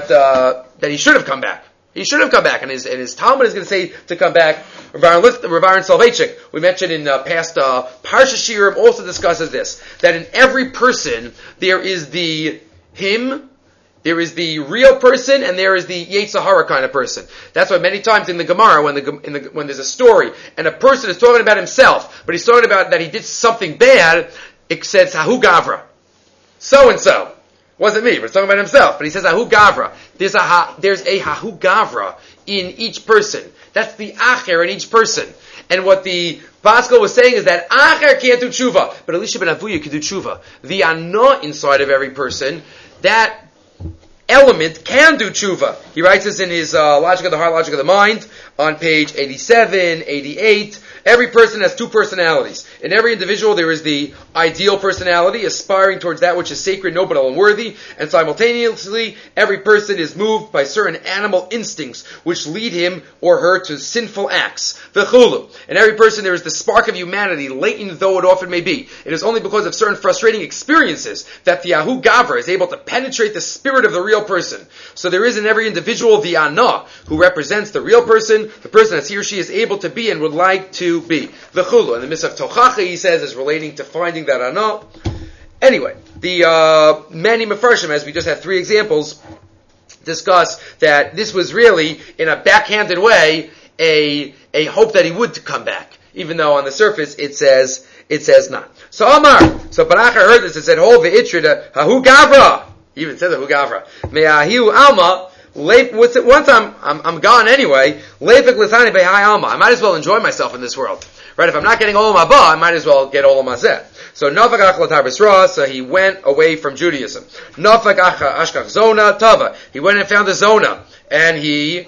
he should have come back. He should have come back, and his Talmud is going to say to come back. Rav Aaron Soloveitchik, we mentioned in past Parsha Shirim, also discusses this, that in every person there is the him, there is the real person, and there is the Yetzer Hara kind of person. That's why many times in the Gemara, when there's a story, and a person is talking about himself, but he's talking about that he did something bad, it says Hahu Gavra, so and so. Wasn't me, but he's talking about himself. But he says Ahu Gavra. There's a Ahu Gavra in each person. That's the Acher in each person. And what the Baskal was saying is that Acher can't do tshuva, but Elisha ben Avuya can do tshuva. The Ana inside of every person, that element can do tshuva. He writes this in his Logic of the Heart, Logic of the Mind, on page 87, 88. Every person has two personalities. In every individual there is the ideal personality, aspiring towards that which is sacred, noble, and worthy, and simultaneously every person is moved by certain animal instincts which lead him or her to sinful acts. V'chulu. In every person there is the spark of humanity, latent though it often may be. It is only because of certain frustrating experiences that the Ahu Gavra is able to penetrate the spirit of the real person. So there is in every individual the Ana, who represents the real person, the person as he or she is able to be and would like to be. V'chulu. And the Misaf Tochacha, he says, is relating to finding that Ana. Anyway, the many Mefarshim, as we just had three examples, discuss that this was really, in a backhanded way, a hope that he would come back, even though on the surface it says not. So Amar, so Baracha heard this and said, "Hold the Itra, Hahu Gavra." He even says Hahu Gavra. Me'ahiu Alma. Once I'm gone anyway. Leifik Lisani Behai Alma. I might as well enjoy myself in this world, right? If I'm not getting Olam Haba, I might as well get Olam Hazeh. So Nafak Achalatar B'Sra, so he went away from Judaism. Nafak Ashkach Zona Tava. He went and found a Zona, and he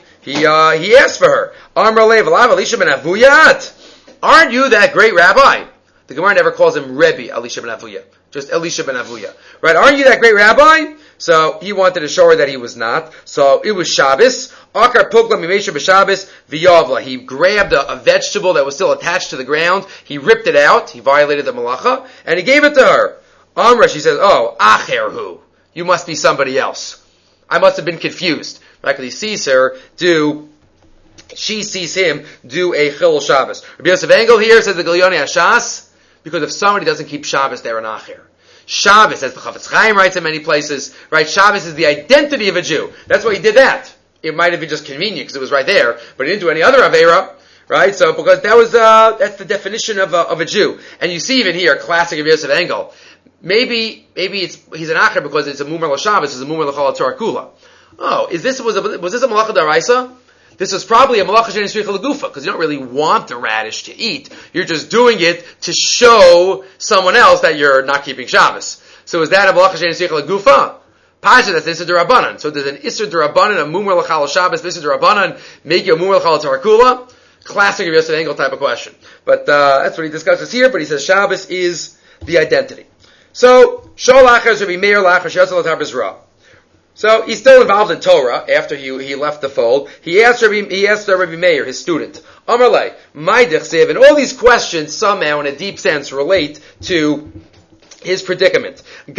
asked for her. Amar Lev Alav Elisha ben Avuyat. Aren't you that great rabbi? The Gemara never calls him Rebbe Elisha ben Avuya, just Elisha ben Avuya, right? Aren't you that great rabbi? So he wanted to show her that he was not. So it was Shabbos. Akar Pukla Mimesha b'Shabbos v'Yavla. He grabbed a vegetable that was still attached to the ground. He ripped it out. He violated the malacha, and he gave it to her. Amra, she says, oh, acher hu. You must be somebody else. I must have been confused. Because he sees her she sees him do a Chilul Shabbos. Rabbi Yosef Engel here says the Gilyoni Hashas, because if somebody doesn't keep Shabbos, they're an acher. Shabbos, as the Chafetz Chaim writes in many places, right? Shabbos is the identity of a Jew. That's why he did that. It might have been just convenient because it was right there, but he didn't do any other Aveira, right? So, because that was, that's the definition of a Jew. And you see even here, classic of Yosef Engel. Maybe he's an acher because it's a Mumar LaShabbos, it's a Mumar L'Chol Torah Kula. Oh, was this a Malacha Daraisa? This is probably a Malacha She'ein Tzricha L'Gufa, because you don't really want the radish to eat. You're just doing it to show someone else that you're not keeping Shabbos. So is that a Malacha She'ein Tzricha L'Gufa? Pasha, that's Isser D'Rabbanan. So there's an Isser D'Rabbanan, a Mumar L'Chal Shabbos, Isser D'Rabbanan, make you a Mumar L'Chal Torah Kula. Classic of Yosef Engel type of question. But that's what he discusses here, but he says Shabbos is the identity. So, Shol Acher Rabbi Meir Lachar Sheyatzel L'Tar B'Zra. So he's still involved in Torah after he left the fold. He asked Rabbi Meir, his student, Amarle, Maidich Sev, and all these questions somehow in a deep sense relate to his predicament. This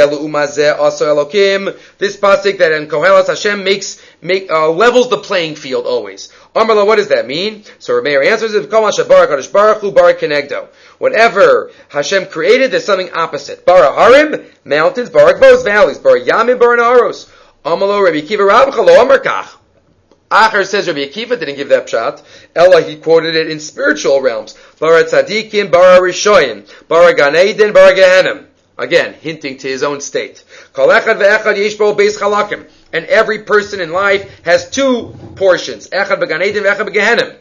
pasuk that in Kohelas Hashem levels the playing field always. Amarla, what does that mean? So Rabbi Meir answers it, whatever Hashem created, there's something opposite. Bara harim, mountains, bara gvos, valleys, bara yamim, bara naharos. Amalo Rabbi Akiva Rabcha lo amar kach. Acher says Rabbi Akiva didn't give that pshat. Ella, he quoted it in spiritual realms. Bara tzadikim, bara rishoyim, bara gan eden, bara gehenim. Again, hinting to his own state. Kol echad ve'echad yesh bo beis chalakim. And every person in life has two portions. Echad began eden, ve'echad begehenim.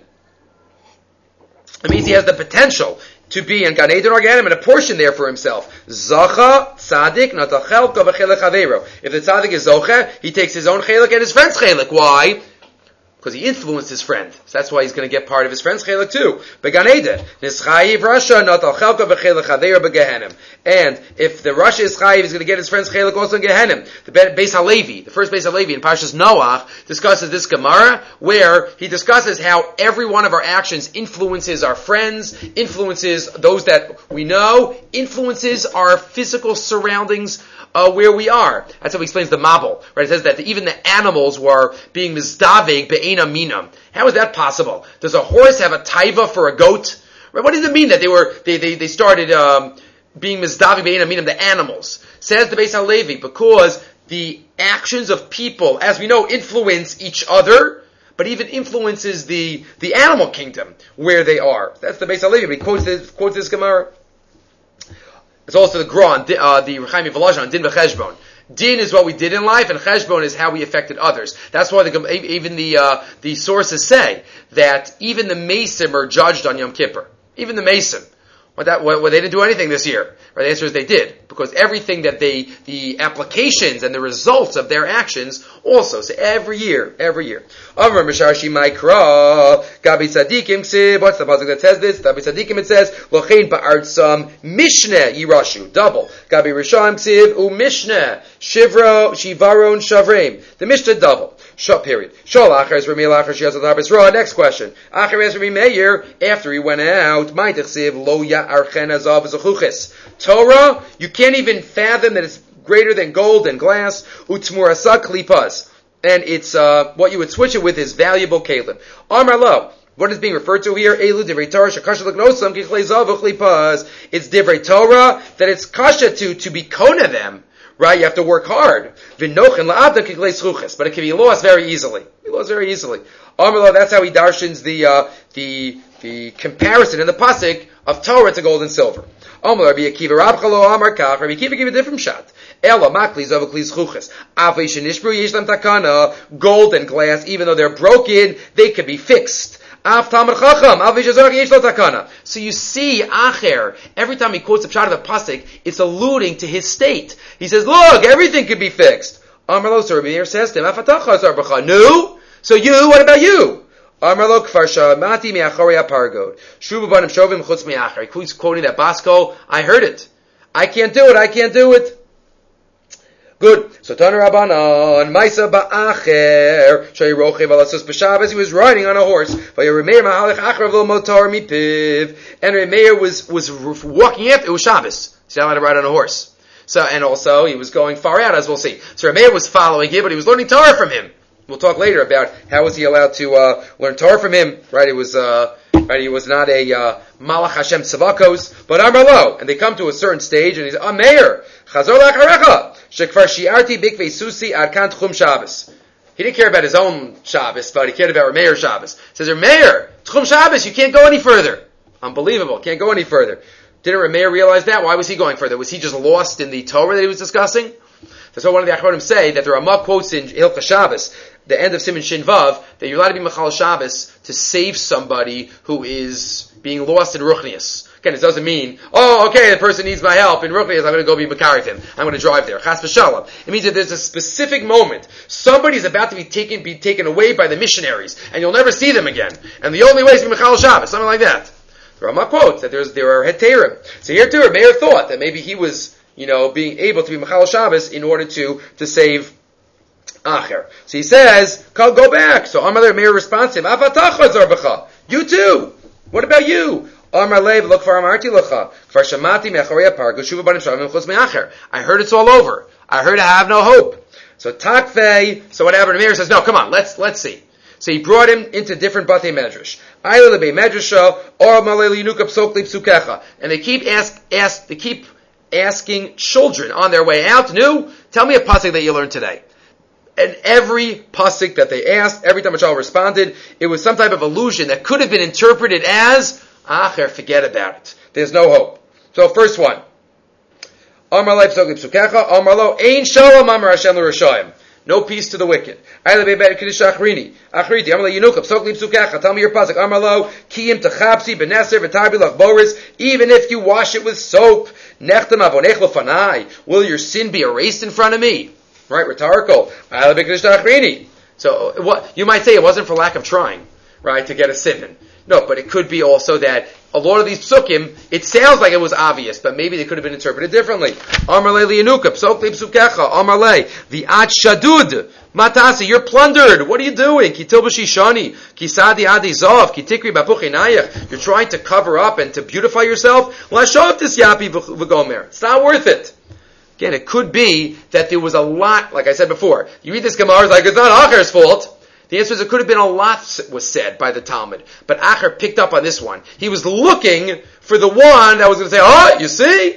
It means he has the potential to be in Gan Eden or Gehenim and a portion there for himself. Zacha, Tzadik, Natachel, Kavachelech Aveiro. If the Tzadik is Zocha, he takes his own Chelik and his friend's Chelik. Why? Because he influenced his friend. So that's why he's going to get part of his friend's chelik too. Began Eden. Nischayiv Rasha, not al chelka v'chelech haveir begehenim. And if the Rasha is chayiv, he's going to get his friend's chelik also in Gehenim. The Beis Halevi, the first Beis Halevi in Parshas Noach, discusses this Gemara, where he discusses how every one of our actions influences our friends, influences those that we know, influences our physical surroundings, where we are. That's how he explains the Mabul, right? It says that even the animals were being mizdaveg be'ena minam. How is that possible? Does a horse have a taiva for a goat? Right? What does it mean that they started being mizdaveg be'ena minam, the animals? Says the Beis Halevi, because the actions of people, as we know, influence each other, but even influences the animal kingdom where they are. That's the Beis Halevi. He quotes this Gemara. It's also the Gra, the Rechaim Volozhin on Din v'Cheshbon. Din is what we did in life, and Cheshbon is how we affected others. That's why even the sources say that even the Mesim are judged on Yom Kippur. Even the Mesim. Well, they didn't do anything this year. Right? The answer is they did. Because everything that the applications and the results of their actions also. So every year. Amar Misharshi Maikra, Gabi Tzadikim Ksib. What's the pasuk that says this? Gabi Tzadikim it says, Lochein Ba'artzam Mishneh Yirashu. Double. Gabi Risham Ksiv U Mishneh Shivaron Shavreim. The Mishnah double. Period. Shol Acher is Rami Lacher Shiyazat Habis Ra. Next question. Acher is Rami Meir after he went out. Ma'itich Siv Lo Ya'archen Azav Zachuchis. Torah, you can't even fathom that it's greater than gold and glass. Utzmurasa Klipas. And it's, what you would switch it with is valuable kalim. Amar Lo. What is being referred to here? Elu Divrei Torah Shekasha L'Gnosam Kichlei Zav Klipas. It's Divrei Torah that it's kasha to be kona them. Right, you have to work hard. But it can be lost very easily. Amar, that's how he darshans the comparison in the pasuk of Torah to gold and silver. Amar Rabbi Akiva Rabchalo Amar Kach. Rabbi Akiva gave a different shot. Ela makli zav kli zchuches. Avei shenishbru yesh lam takana. Gold and glass, even though they're broken, they can be fixed. So you see, Acher, every time he quotes a pshat of a pasuk, it's alluding to his state. He says, look, everything can be fixed. Amar so Rabbi Meir says to him, no? So you, what about you? Amar kfar shamati me'achorei apargod. Shuvu banim shovim chutz me'acher. He keeps quoting that Basco. I heard it. I can't do it. Good. So Tana Rabbanan, Maisa Ba'acher, Shai Rochev Alasus B'Shabbos, he was riding on a horse. Vayeremeir Mahalech Achrav Lo Motar Mipiv. And Remeir was walking after, it was Shabbos. He's not allowed to ride on a horse. So, and also he was going far out, as we'll see. So Rameir was following him, but he was learning Torah from him. We'll talk later about how was he allowed to learn Torah from him. Right? He was not a Malach Hashem Tzavakos, but Amar Lo. And they come to a certain stage, and he's Meir Chazor Lacharecha Shekvar Shiarti Bikvei Susi Adkan Tchum Shabbos. He didn't care about his own Shabbos, but he cared about Rameir's Shabbos. He says, Rameir, Tchum Shabbos, you can't go any further. Unbelievable, can't go any further. Didn't Rameir realize that? Why was he going further? Was he just lost in the Torah that he was discussing? That's what one of the Achronim say, that the Ramah quotes in Hilchah Shabbos, the end of Siman Shin Vav, that you're allowed to be Machal Shabbos to save somebody who is being lost in Ruchnius. Again, it doesn't mean, the person needs my help in Ruchnius, I'm going to go be Makarif him. I'm going to drive there. Chas v'shalom. It means that there's a specific moment. Somebody's about to be taken away by the missionaries, and you'll never see them again. And the only way is to be Machal Shabbos, something like that. The Ramah quotes that there are heterim. So here too, Meir thought that maybe he was, being able to be Machal Shabbos in order to save Acher. So he says, go back. So Amar Meir responds to him, you too. What about you? Amar Lev, look for Amarti Lacha. Kfar Shamati Mecharei Park, Shuva Banim Shavim Chutz Me'acher. I heard it's all over. I heard I have no hope. So Takfei, so what happened? Meir says, no, come on, let's see. So he brought him into different Batei Medrash. Ayla Lebei Medrasha, Or Malei Yinukah Psok Li Psukecha. And they keep asking children on their way out, tell me a pasuk that you learned today. And every pasuk that they asked, every time a child responded, it was some type of allusion that could have been interpreted as, Acher, forget about it. There's no hope. So first one. Amar Leib Psok Li Psukecha, Amar Lo, Ein Shalom Amar Hashem L'Rashayim. No peace to the wicked. Tell me your pasuk. Amarlo kiyim techapsi beneser v'tarbi lach boris. Even if you wash it with soap, nechtam avonech lefanai. Will your sin be erased in front of me? Right, rhetorical. So what you might say it wasn't for lack of trying, right, to get a simon. No, but it could be also that a lot of these psukim, it sounds like it was obvious, but maybe they could have been interpreted differently. Amarle liyanuka, psok li psukecha, amarle, the at shadud, matasi, you're plundered, what are you doing? Kitil b'shishani, kisadi adi zav, kitikri bapuchinayach, you're trying to cover up and to beautify yourself? Lashov tis yapi v'gomer, it's not worth it. Again, it could be that there was a lot, like I said before, you read this Gemara, it's like, it's not Acher's fault. The answer is it could have been a lot was said by the Talmud, but Acher picked up on this one. He was looking for the one that was going to say, you see?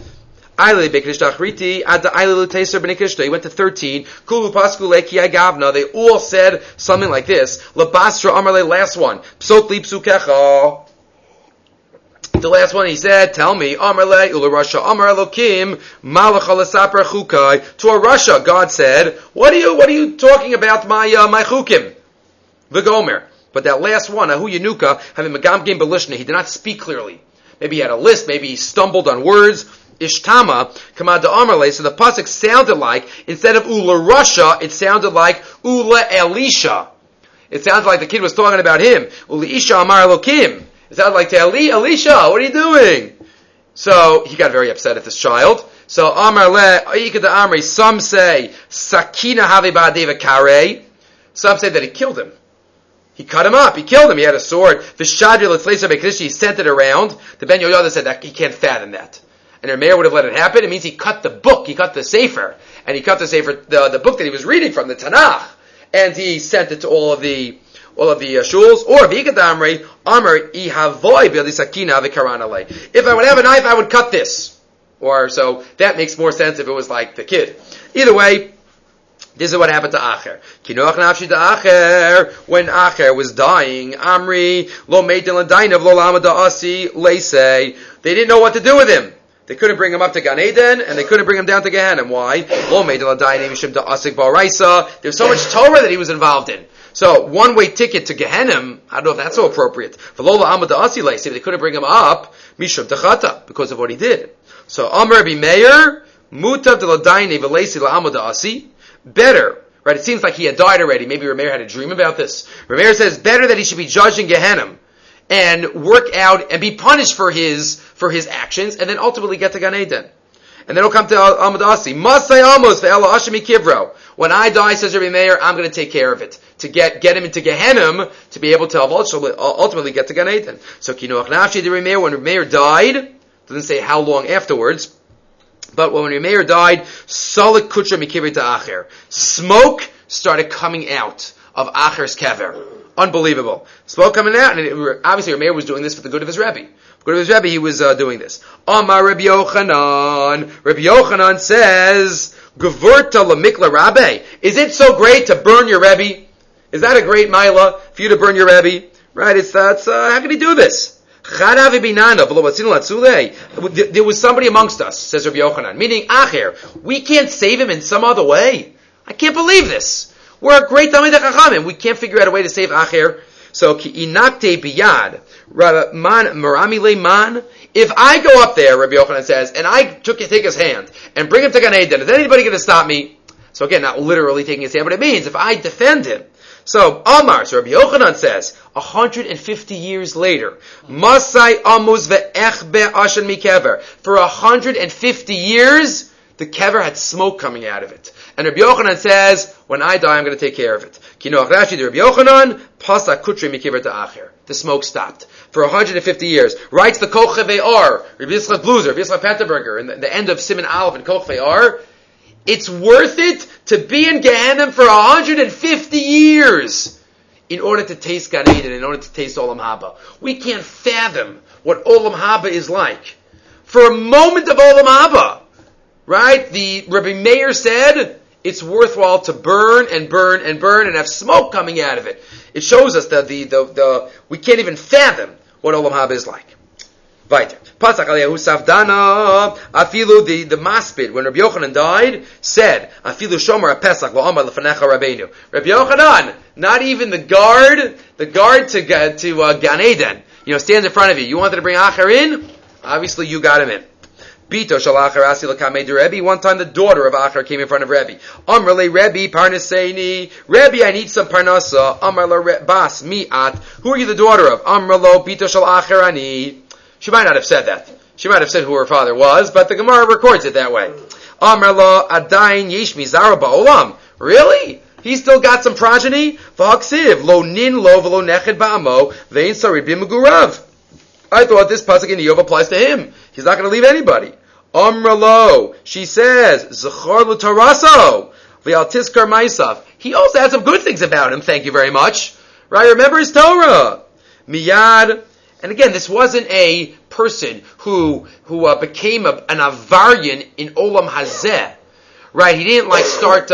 He went to 13. They all said something like this. Last one. The last one he said, tell me, to a Russia, God said, what are you talking about my chukim? V'gomer. But that last one, Ahu Yanuka, having Megam Gim Belishna, he did not speak clearly. Maybe he had a list, maybe he stumbled on words. Ishtama, Kamad Amarle, so the pasuk sounded like, instead of Ula Russia, it sounded like Ula Elisha. It sounded like the kid was talking about him. Ula Isha Amar Elokim. It sounded like to Elisha, what are you doing? So he got very upset at this child. So Amar Le, Amri, some say Sakina Havi Ba'adeva Kare. Some say that he killed him. He cut him up. He killed him. He had a sword. V'shadri l'tzleisa be'krishi. He sent it around. The Ben Yoyada said that he can't fathom that. And her mayor would have let it happen. It means he cut the book. He cut the sefer. And he cut the sefer, the book that he was reading from, the Tanakh. And he sent it to all of the shuls. Or v'ikadamri, Amr, ihavoy b'lisakina v'karanale. If I would have a knife, I would cut this. Or, so, that makes more sense if it was like the kid. Either way, this is what happened to Acher. Kinoach nafshi to Acher. When Acher was dying, Amri, lo meitin l'dainav lo lama da'asi leisei. They didn't know what to do with him. They couldn't bring him up to Gan Eden, and they couldn't bring him down to Gehenna. Why? Lo meitin l'dainav mishim da'asik ba'araisa. There's so much Torah that he was involved in. So, one-way ticket to Gehenna, I don't know if that's so appropriate. V'lo la'ama da'asi leisei. They couldn't bring him up, mishum da'chata, because of what he did. So, Amr Rabbi Meir, mutav de l'dainav v'leisi la'ama da'asi. Better, right? It seems like he had died already. Maybe Rameir had a dream about this. Rameir says better that he should be judged in Gehenna and work out and be punished for his actions, and then ultimately get to Gan Eden. And then he'll come to Amud Asi. Masay Amos ve'ela Hashemi Kivro. When I die, says Rabbi Meir, I'm going to take care of it to get him into Gehenna to be able to ultimately get to Gan Eden. So Kinuach Nafshi de Rabbi Meir, when Rabbi Meir died, doesn't say how long afterwards. But when Rabbi Meir died, Salik Kutra Mikivri to Acher. Smoke started coming out of Acher's kever. Unbelievable. Smoke coming out, and obviously Rabbi Meir was doing this for the good of his Rebbe. For the good of his Rebbe, he was doing this. Amar Rabbi Yochanan. Rabbi Yochanan says, Gevurta lemikla Rabbe. Is it so great to burn your Rebbe? Is that a great mila for you to burn your Rebbe? Right, how can he do this? There was somebody amongst us, says Rabbi Yochanan, meaning Acher. We can't save him in some other way. I can't believe this. We're a great Talmidei Chachamim. We can't figure out a way to save Acher. So, ki inakte biyad, man marami leman. If I go up there, Rabbi Yochanan says, and I take his hand and bring him to Gan Eden, is anybody going to stop me? So again, not literally taking his hand, but it means if I defend him. So, Amar, so Rabbi Yochanan says, 150 years later, Masai Amuz ve'echbe ashen mikever. For 150 years, the kever had smoke coming out of it. And Rabbi Yochanan says, when I die, I'm going to take care of it. Kinoach Rashi, Rabbi Yochanan, pasa kutri mikever to acher. The smoke stopped. For 150 years. Writes the Koch Ve'ar, Rabbi Yitzchak Bluzer, Rabbi Yitzchak Petterberger, in the end of Siman Aleph and Koch Ve'ar, it's worth it to be in Gehenna for 150 years in order to taste Gan Eden, in order to taste Olam Haba. We can't fathom what Olam Haba is like. For a moment of Olam Haba, right? The Rabbi Meir said it's worthwhile to burn and burn and burn and have smoke coming out of it. It shows us that we can't even fathom what Olam Haba is like. Weiter. Pasach Aliyahu Savdana, Afilu, the Maspid, when Rabbi Yochanan died, said, Afilu Shomer HaPesach Lo'amar Lefanecha Rabbeinu. Rabbi Yochanan, not even the guard to Gan Eden, stands in front of you. You wanted to bring Acher in? Obviously you got him in. Bito Shal Acher Asi L'Kamei de Rebbe. One time the daughter of Acher came in front of Rebbe. Amar Le Rebbe Parnaseini. Rebbe, I need some Parnasa. Amar Le Bas Mi'at. Who are you the daughter of? Amar Lo Bito Shal Acher Ani. She might not have said that. She might have said who her father was, but the Gemara records it that way. Amar lo adayin yesh mizara ba'olam. Really? He's still got some progeny? V'haksiv lo nin lo v'lo neched ba'amo ve'in saribim megurav. I thought this pasuk in Yov applies to him. He's not going to leave anybody. Amar lo, she says, zechar lo taraso v'al tiskar ma'isaf. He also had some good things about him. Thank you very much. Right? Remember his Torah. Miyad. And again, this wasn't a person who became an avarian in Olam Hazeh, right? He didn't start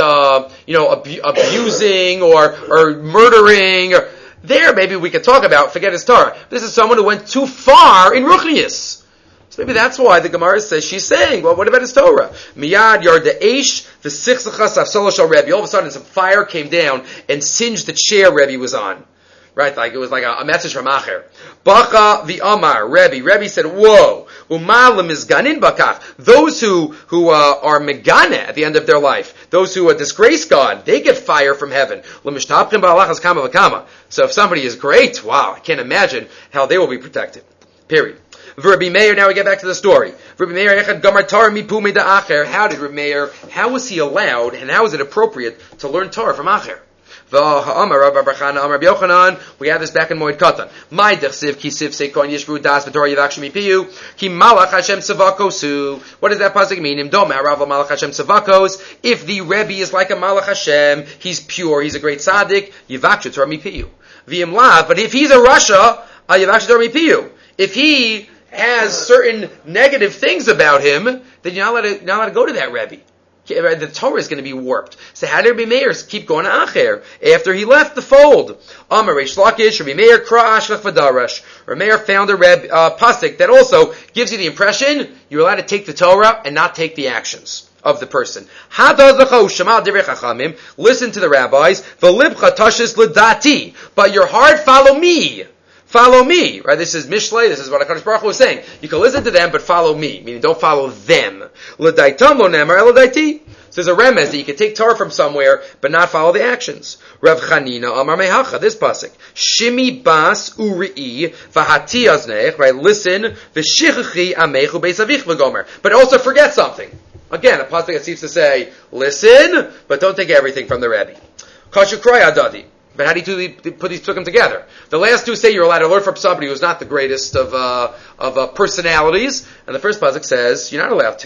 abusing or murdering. There, maybe we could talk about, forget his Torah. This is someone who went too far in Ruchnius. So maybe that's why the Gemara says, she's saying, well, what about his Torah? Miyad yard the Eish, the Sichsachas Avsoloshal Rebbe. All of a sudden, some fire came down and singed the chair Rebbe was on. Right, it was like a message from Acher. Bacha v'amar, Rebbe said, whoa, u'malam is ganin bakach. Those who are megane at the end of their life, those who disgrace God, they get fire from heaven. L'mishtapchim ba'alachas kama v'kama. So if somebody is great, wow, I can't imagine how they will be protected. Period. Rabbi Meir, now we get back to the story. Rabbi Meir, echad gamar Torah mipu mida Acher. How did Rabbi Meir, how was he allowed, and how is it appropriate to learn Torah from Acher? We have this back in Moed Katan. My dechsiv kisiv seikon yishvu das v'torah yivakshim mipiyu ki malach Hashem tzavakosu. What does that pasuk mean? Im doma harav malach Hashem tzavakos. If the Rebbe is like a malach Hashem, he's pure, he's a great tzaddik. Yivakshu torah mipiyu. V'im lav. But if he's a rasha, yivakshu torah mipiyu. If he has certain negative things about him, then you're not allowed to go to that Rebbe. The Torah is going to be warped. So how did Rabbi Meir keep going to Acher after he left the fold? Amar Reish Lakish, Rabbi Meir Kra Ashlach V'Darash. Rabbi Meir found a pasuk that also gives you the impression you're allowed to take the Torah and not take the actions of the person. Listen to the rabbis. But your heart follow me. Follow me, right? This is Mishlei. This is what HaKadosh Baruch Hu was saying. You can listen to them, but follow me. Meaning, don't follow them. L'daitam lo nemar eladaiti. So there's a remez that you can take Torah from somewhere, but not follow the actions. Rav Chanina Amar Mehacha. This pasuk. Shimi bas uri'i v'hati aznech. Right? Listen. V'shichachi amechu beisavich v'gomer. But also forget something. Again, a pasuk that seems to say, listen, but don't take everything from the Rebbe. Kashukroy adadi. But how do you put these two together? The last two say you're allowed to learn from somebody who's not the greatest of personalities, and the first pasuk says you're not allowed to.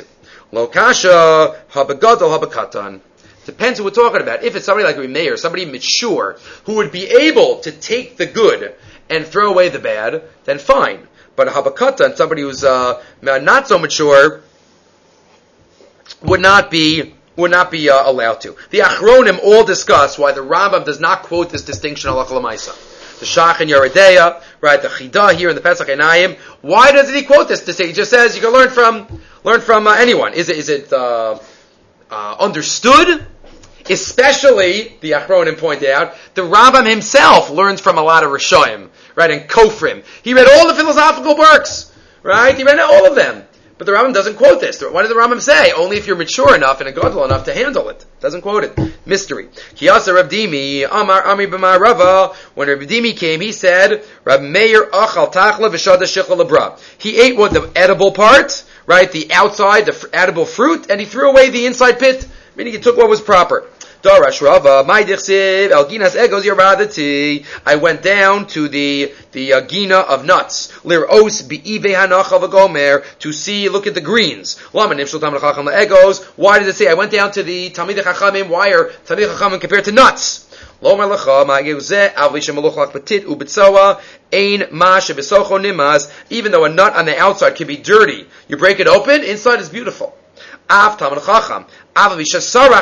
Lo kasha habagadol habakatan. Depends who we're talking about. If it's somebody like a mayor, somebody mature, who would be able to take the good and throw away the bad, then fine. But a habakatan, somebody who's not so mature, would not be allowed to. The Achronim all discuss why the Rambam does not quote this distinction halacha l'maisa. The Shach and Yeredeya, right? The Chidah here in the Pesach Einayim. Why doesn't he quote this? He just says you can learn from anyone. Is it understood? Especially, the Achronim point out, the Rambam himself learns from a lot of Rishonim, right? And Kofrim. He read all the philosophical works, right? He read all of them. But the Rambam doesn't quote this. What did the Rambam say? Only if you're mature enough and gadol enough to handle it. Doesn't quote it. Mystery. Kiyasa Rav Dimi, Amar Ami b'mar Rava. When Rav Dimi came, he said, Rav Meir achal tachla v'shada shichla lebra. He ate the edible part, right? The outside, the edible fruit, and he threw away the inside pit. Meaning he took what was proper. Darash Rava, my dichsiv, Elginas egos yeradati. I went down to the gina of nuts. Lir os bi'ive hanacha v'gomer, to see, look at the greens. Lama nimshul tamid chacham egos. Why did it say I went down to the tamid chachamim? Why are tamid chachamim compared to nuts? Lomar lecha ma'gevzeh avli shemeluch lach petit ubitzoa ein ma shebesocho nimaz. Even though a nut on the outside can be dirty, you break it open, inside is beautiful. Av Talmud Chacham. Even if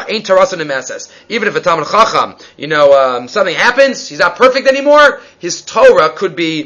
a Talmud Chacham, something happens, he's not perfect anymore, his Torah could be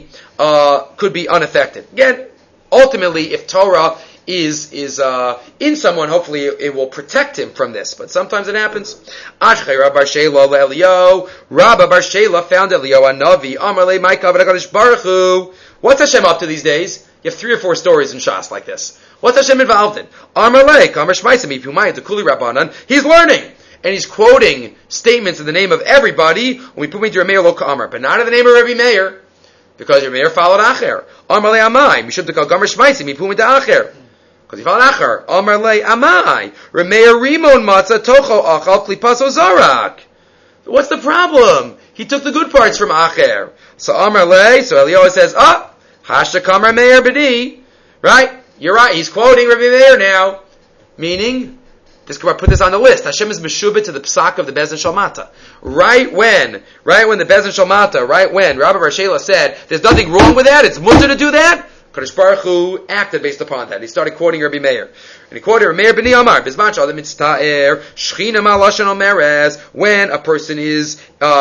unaffected. Again, ultimately, if Torah is in someone, hopefully it will protect him from this. But sometimes it happens. Ashchei Rabbi Bar Shela le'Eliyahu. Rabbi Bar Shela found Eliyahu Hanavi. Amar le Ma'ikav HaKadosh Baruch Hu. What's Hashem up to these days? You have 3 or 4 stories in Shas like this. What's Hashem involved in? Amar le, Amar Shmaisim, Ipumai, Tekuli Rabbanan. He's learning. And he's quoting statements in the name of everybody when we put me to Rameir Lo Ka'amar. But not in the name of Rabbi Meir. Because Rabbi Meir followed Acher. Amar le Amai. Mishum Tekal Gamar Shmaisim, Ipumai to Acher. Because he followed Acher. Amar le Amai. Rameir Rimon Matzah Tocho Achal Klipaso Zarak. What's the problem? He took the good parts from Acher. So Amar le, so Eliyahu says, Hasha Kamar Meir B'di. Right? You're right. He's quoting Rabbi Meir now. Meaning, put this on the list. Hashem is meshubit to the psak of the Bezdin Shalmata. Right when the Bezdin Shalmata, right when Rabbi Bar Shela said, there's nothing wrong with that, it's mutter to do that, Kadosh Baruch Hu acted based upon that. He started quoting Rabbi Meir. And he quoted Rabbi Meir B'ni Amar, Bizman Shal Mitzta'er, Shechina Ma'lashon Omeres, when a person is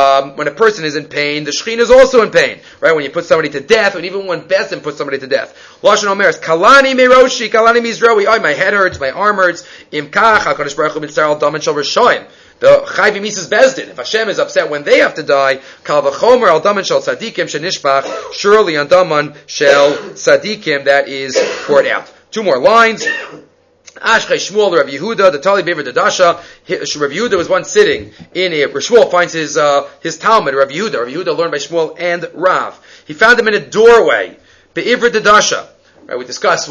in pain, the Shechina is also in pain. Right? When you put somebody to death, even when Bezdin puts somebody to death. Lashon Omeres, Kalani Meroshi, Kalani Mizrawi, my head hurts, my arm hurts, Imkach, HaKadosh Baruch Hu Mitzar Al Daman Shal Rishoyim. The Chayvim Mises Bezdin. If Hashem is upset when they have to die, Kal v'chomer al daman shel tzadikim shenishbach, surely on daman shel tzadikim that is poured out. 2 more lines. Ashchei Shmuel, Rav Yehuda, the Tali Bever Dadasha. Rav Yehuda was once sitting in a, Shmuel finds his Talmud, Rav Yehuda. Rav Yehuda learned by Shmuel and Rav. He found him in a doorway, Be'ivra Dadasha. Right, we discussed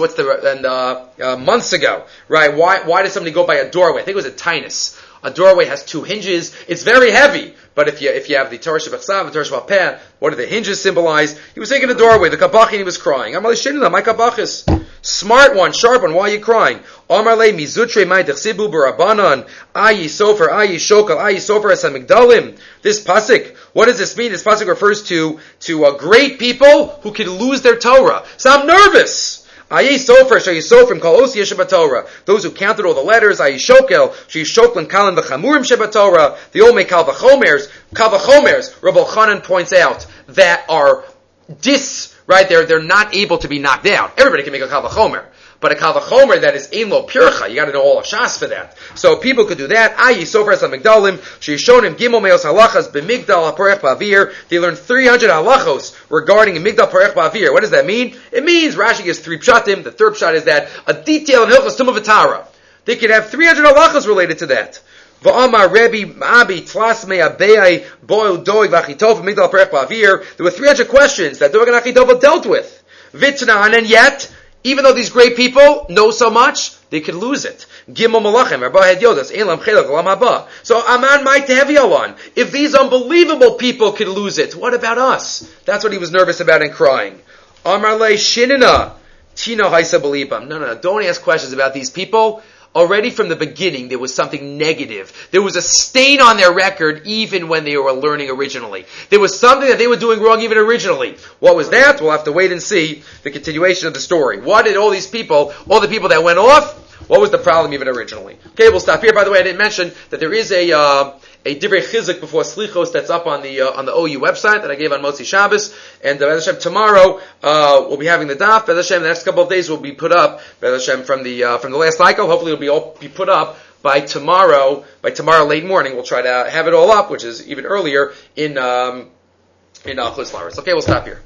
months ago. Right, why did somebody go by a doorway? I think it was a tinus. A doorway has 2 hinges. It's very heavy. But if you have the Torah Shebachsav, the Torah Shebapeh, what do the hinges symbolize? He was taking a doorway, the kabachin, he was crying. Amar le shinna, my kabachis. Smart one, sharp one, why are you crying? Amar le mizutre mai dechsibu barabanan, ayi sofer, ayi shokal, ayi sofer es hamigdalim. This pasuk, what does this mean? This pasuk refers to great people who can lose their Torah. So I'm nervous. Ayi sofer, shayi sofrim, kol osi yeshem Torah. Those who counted all the letters, ayi shokel, shayi shoklin kalan v'chamurim sheba Torah. They all make kal v'chomers. Rabbi Chanan points out that are right? They're not able to be knocked down. Everybody can make a kal v'chomer. But a kal v'chomer that is ein lo pircha, you got to know all of Shas for that. So people could do that. Ayi sofer es hamigdalim, sheishonim gimel meos halachas b'migdal haporech ba'avir. They learned 300 halachos regarding a migdal porech ba'avir. What does that mean? It means Rashi gives 3 pshatim. The third pshat is that a detail in Hilchos Tumah V'Tara. They could have 300 halachos related to that. V'amar Rebbe Abi Tlas Me Abei Boil Doi V'Achitov Migdal Porech Ba'avir. There were 300 questions that Doeg and Achitov dealt with. Vitnan, and yet, even though these great people know so much, they could lose it. Gimel Malachim, Rabba Had Yodas, Elam Chelak Olam Haba. So Aman might heavy on. If these unbelievable people could lose it, what about us? That's what he was nervous about and crying. Amar Le Shinina, Tina Haisa Belibam. No, don't ask questions about these people. already from the beginning there was something negative. There was a stain on their record even when they were learning originally. There was something that they were doing wrong even originally. What was that? We'll have to wait and see the continuation of the story. What did all these people, all the people that went off, what was the problem even originally? Okay, we'll stop here. By the way, I didn't mention that there is a Divrei Chizuk before Slichos that's up on the OU website that I gave on Motzi Shabbos. And Be'ez Hashem, tomorrow we'll be having the daf. Be'ez Hashem, the next couple of days will be put up. Be'ez Hashem, from the last cycle. Hopefully, it'll be put up by tomorrow. By tomorrow late morning, we'll try to have it all up, which is even earlier in Chus Laris. Okay, we'll stop here.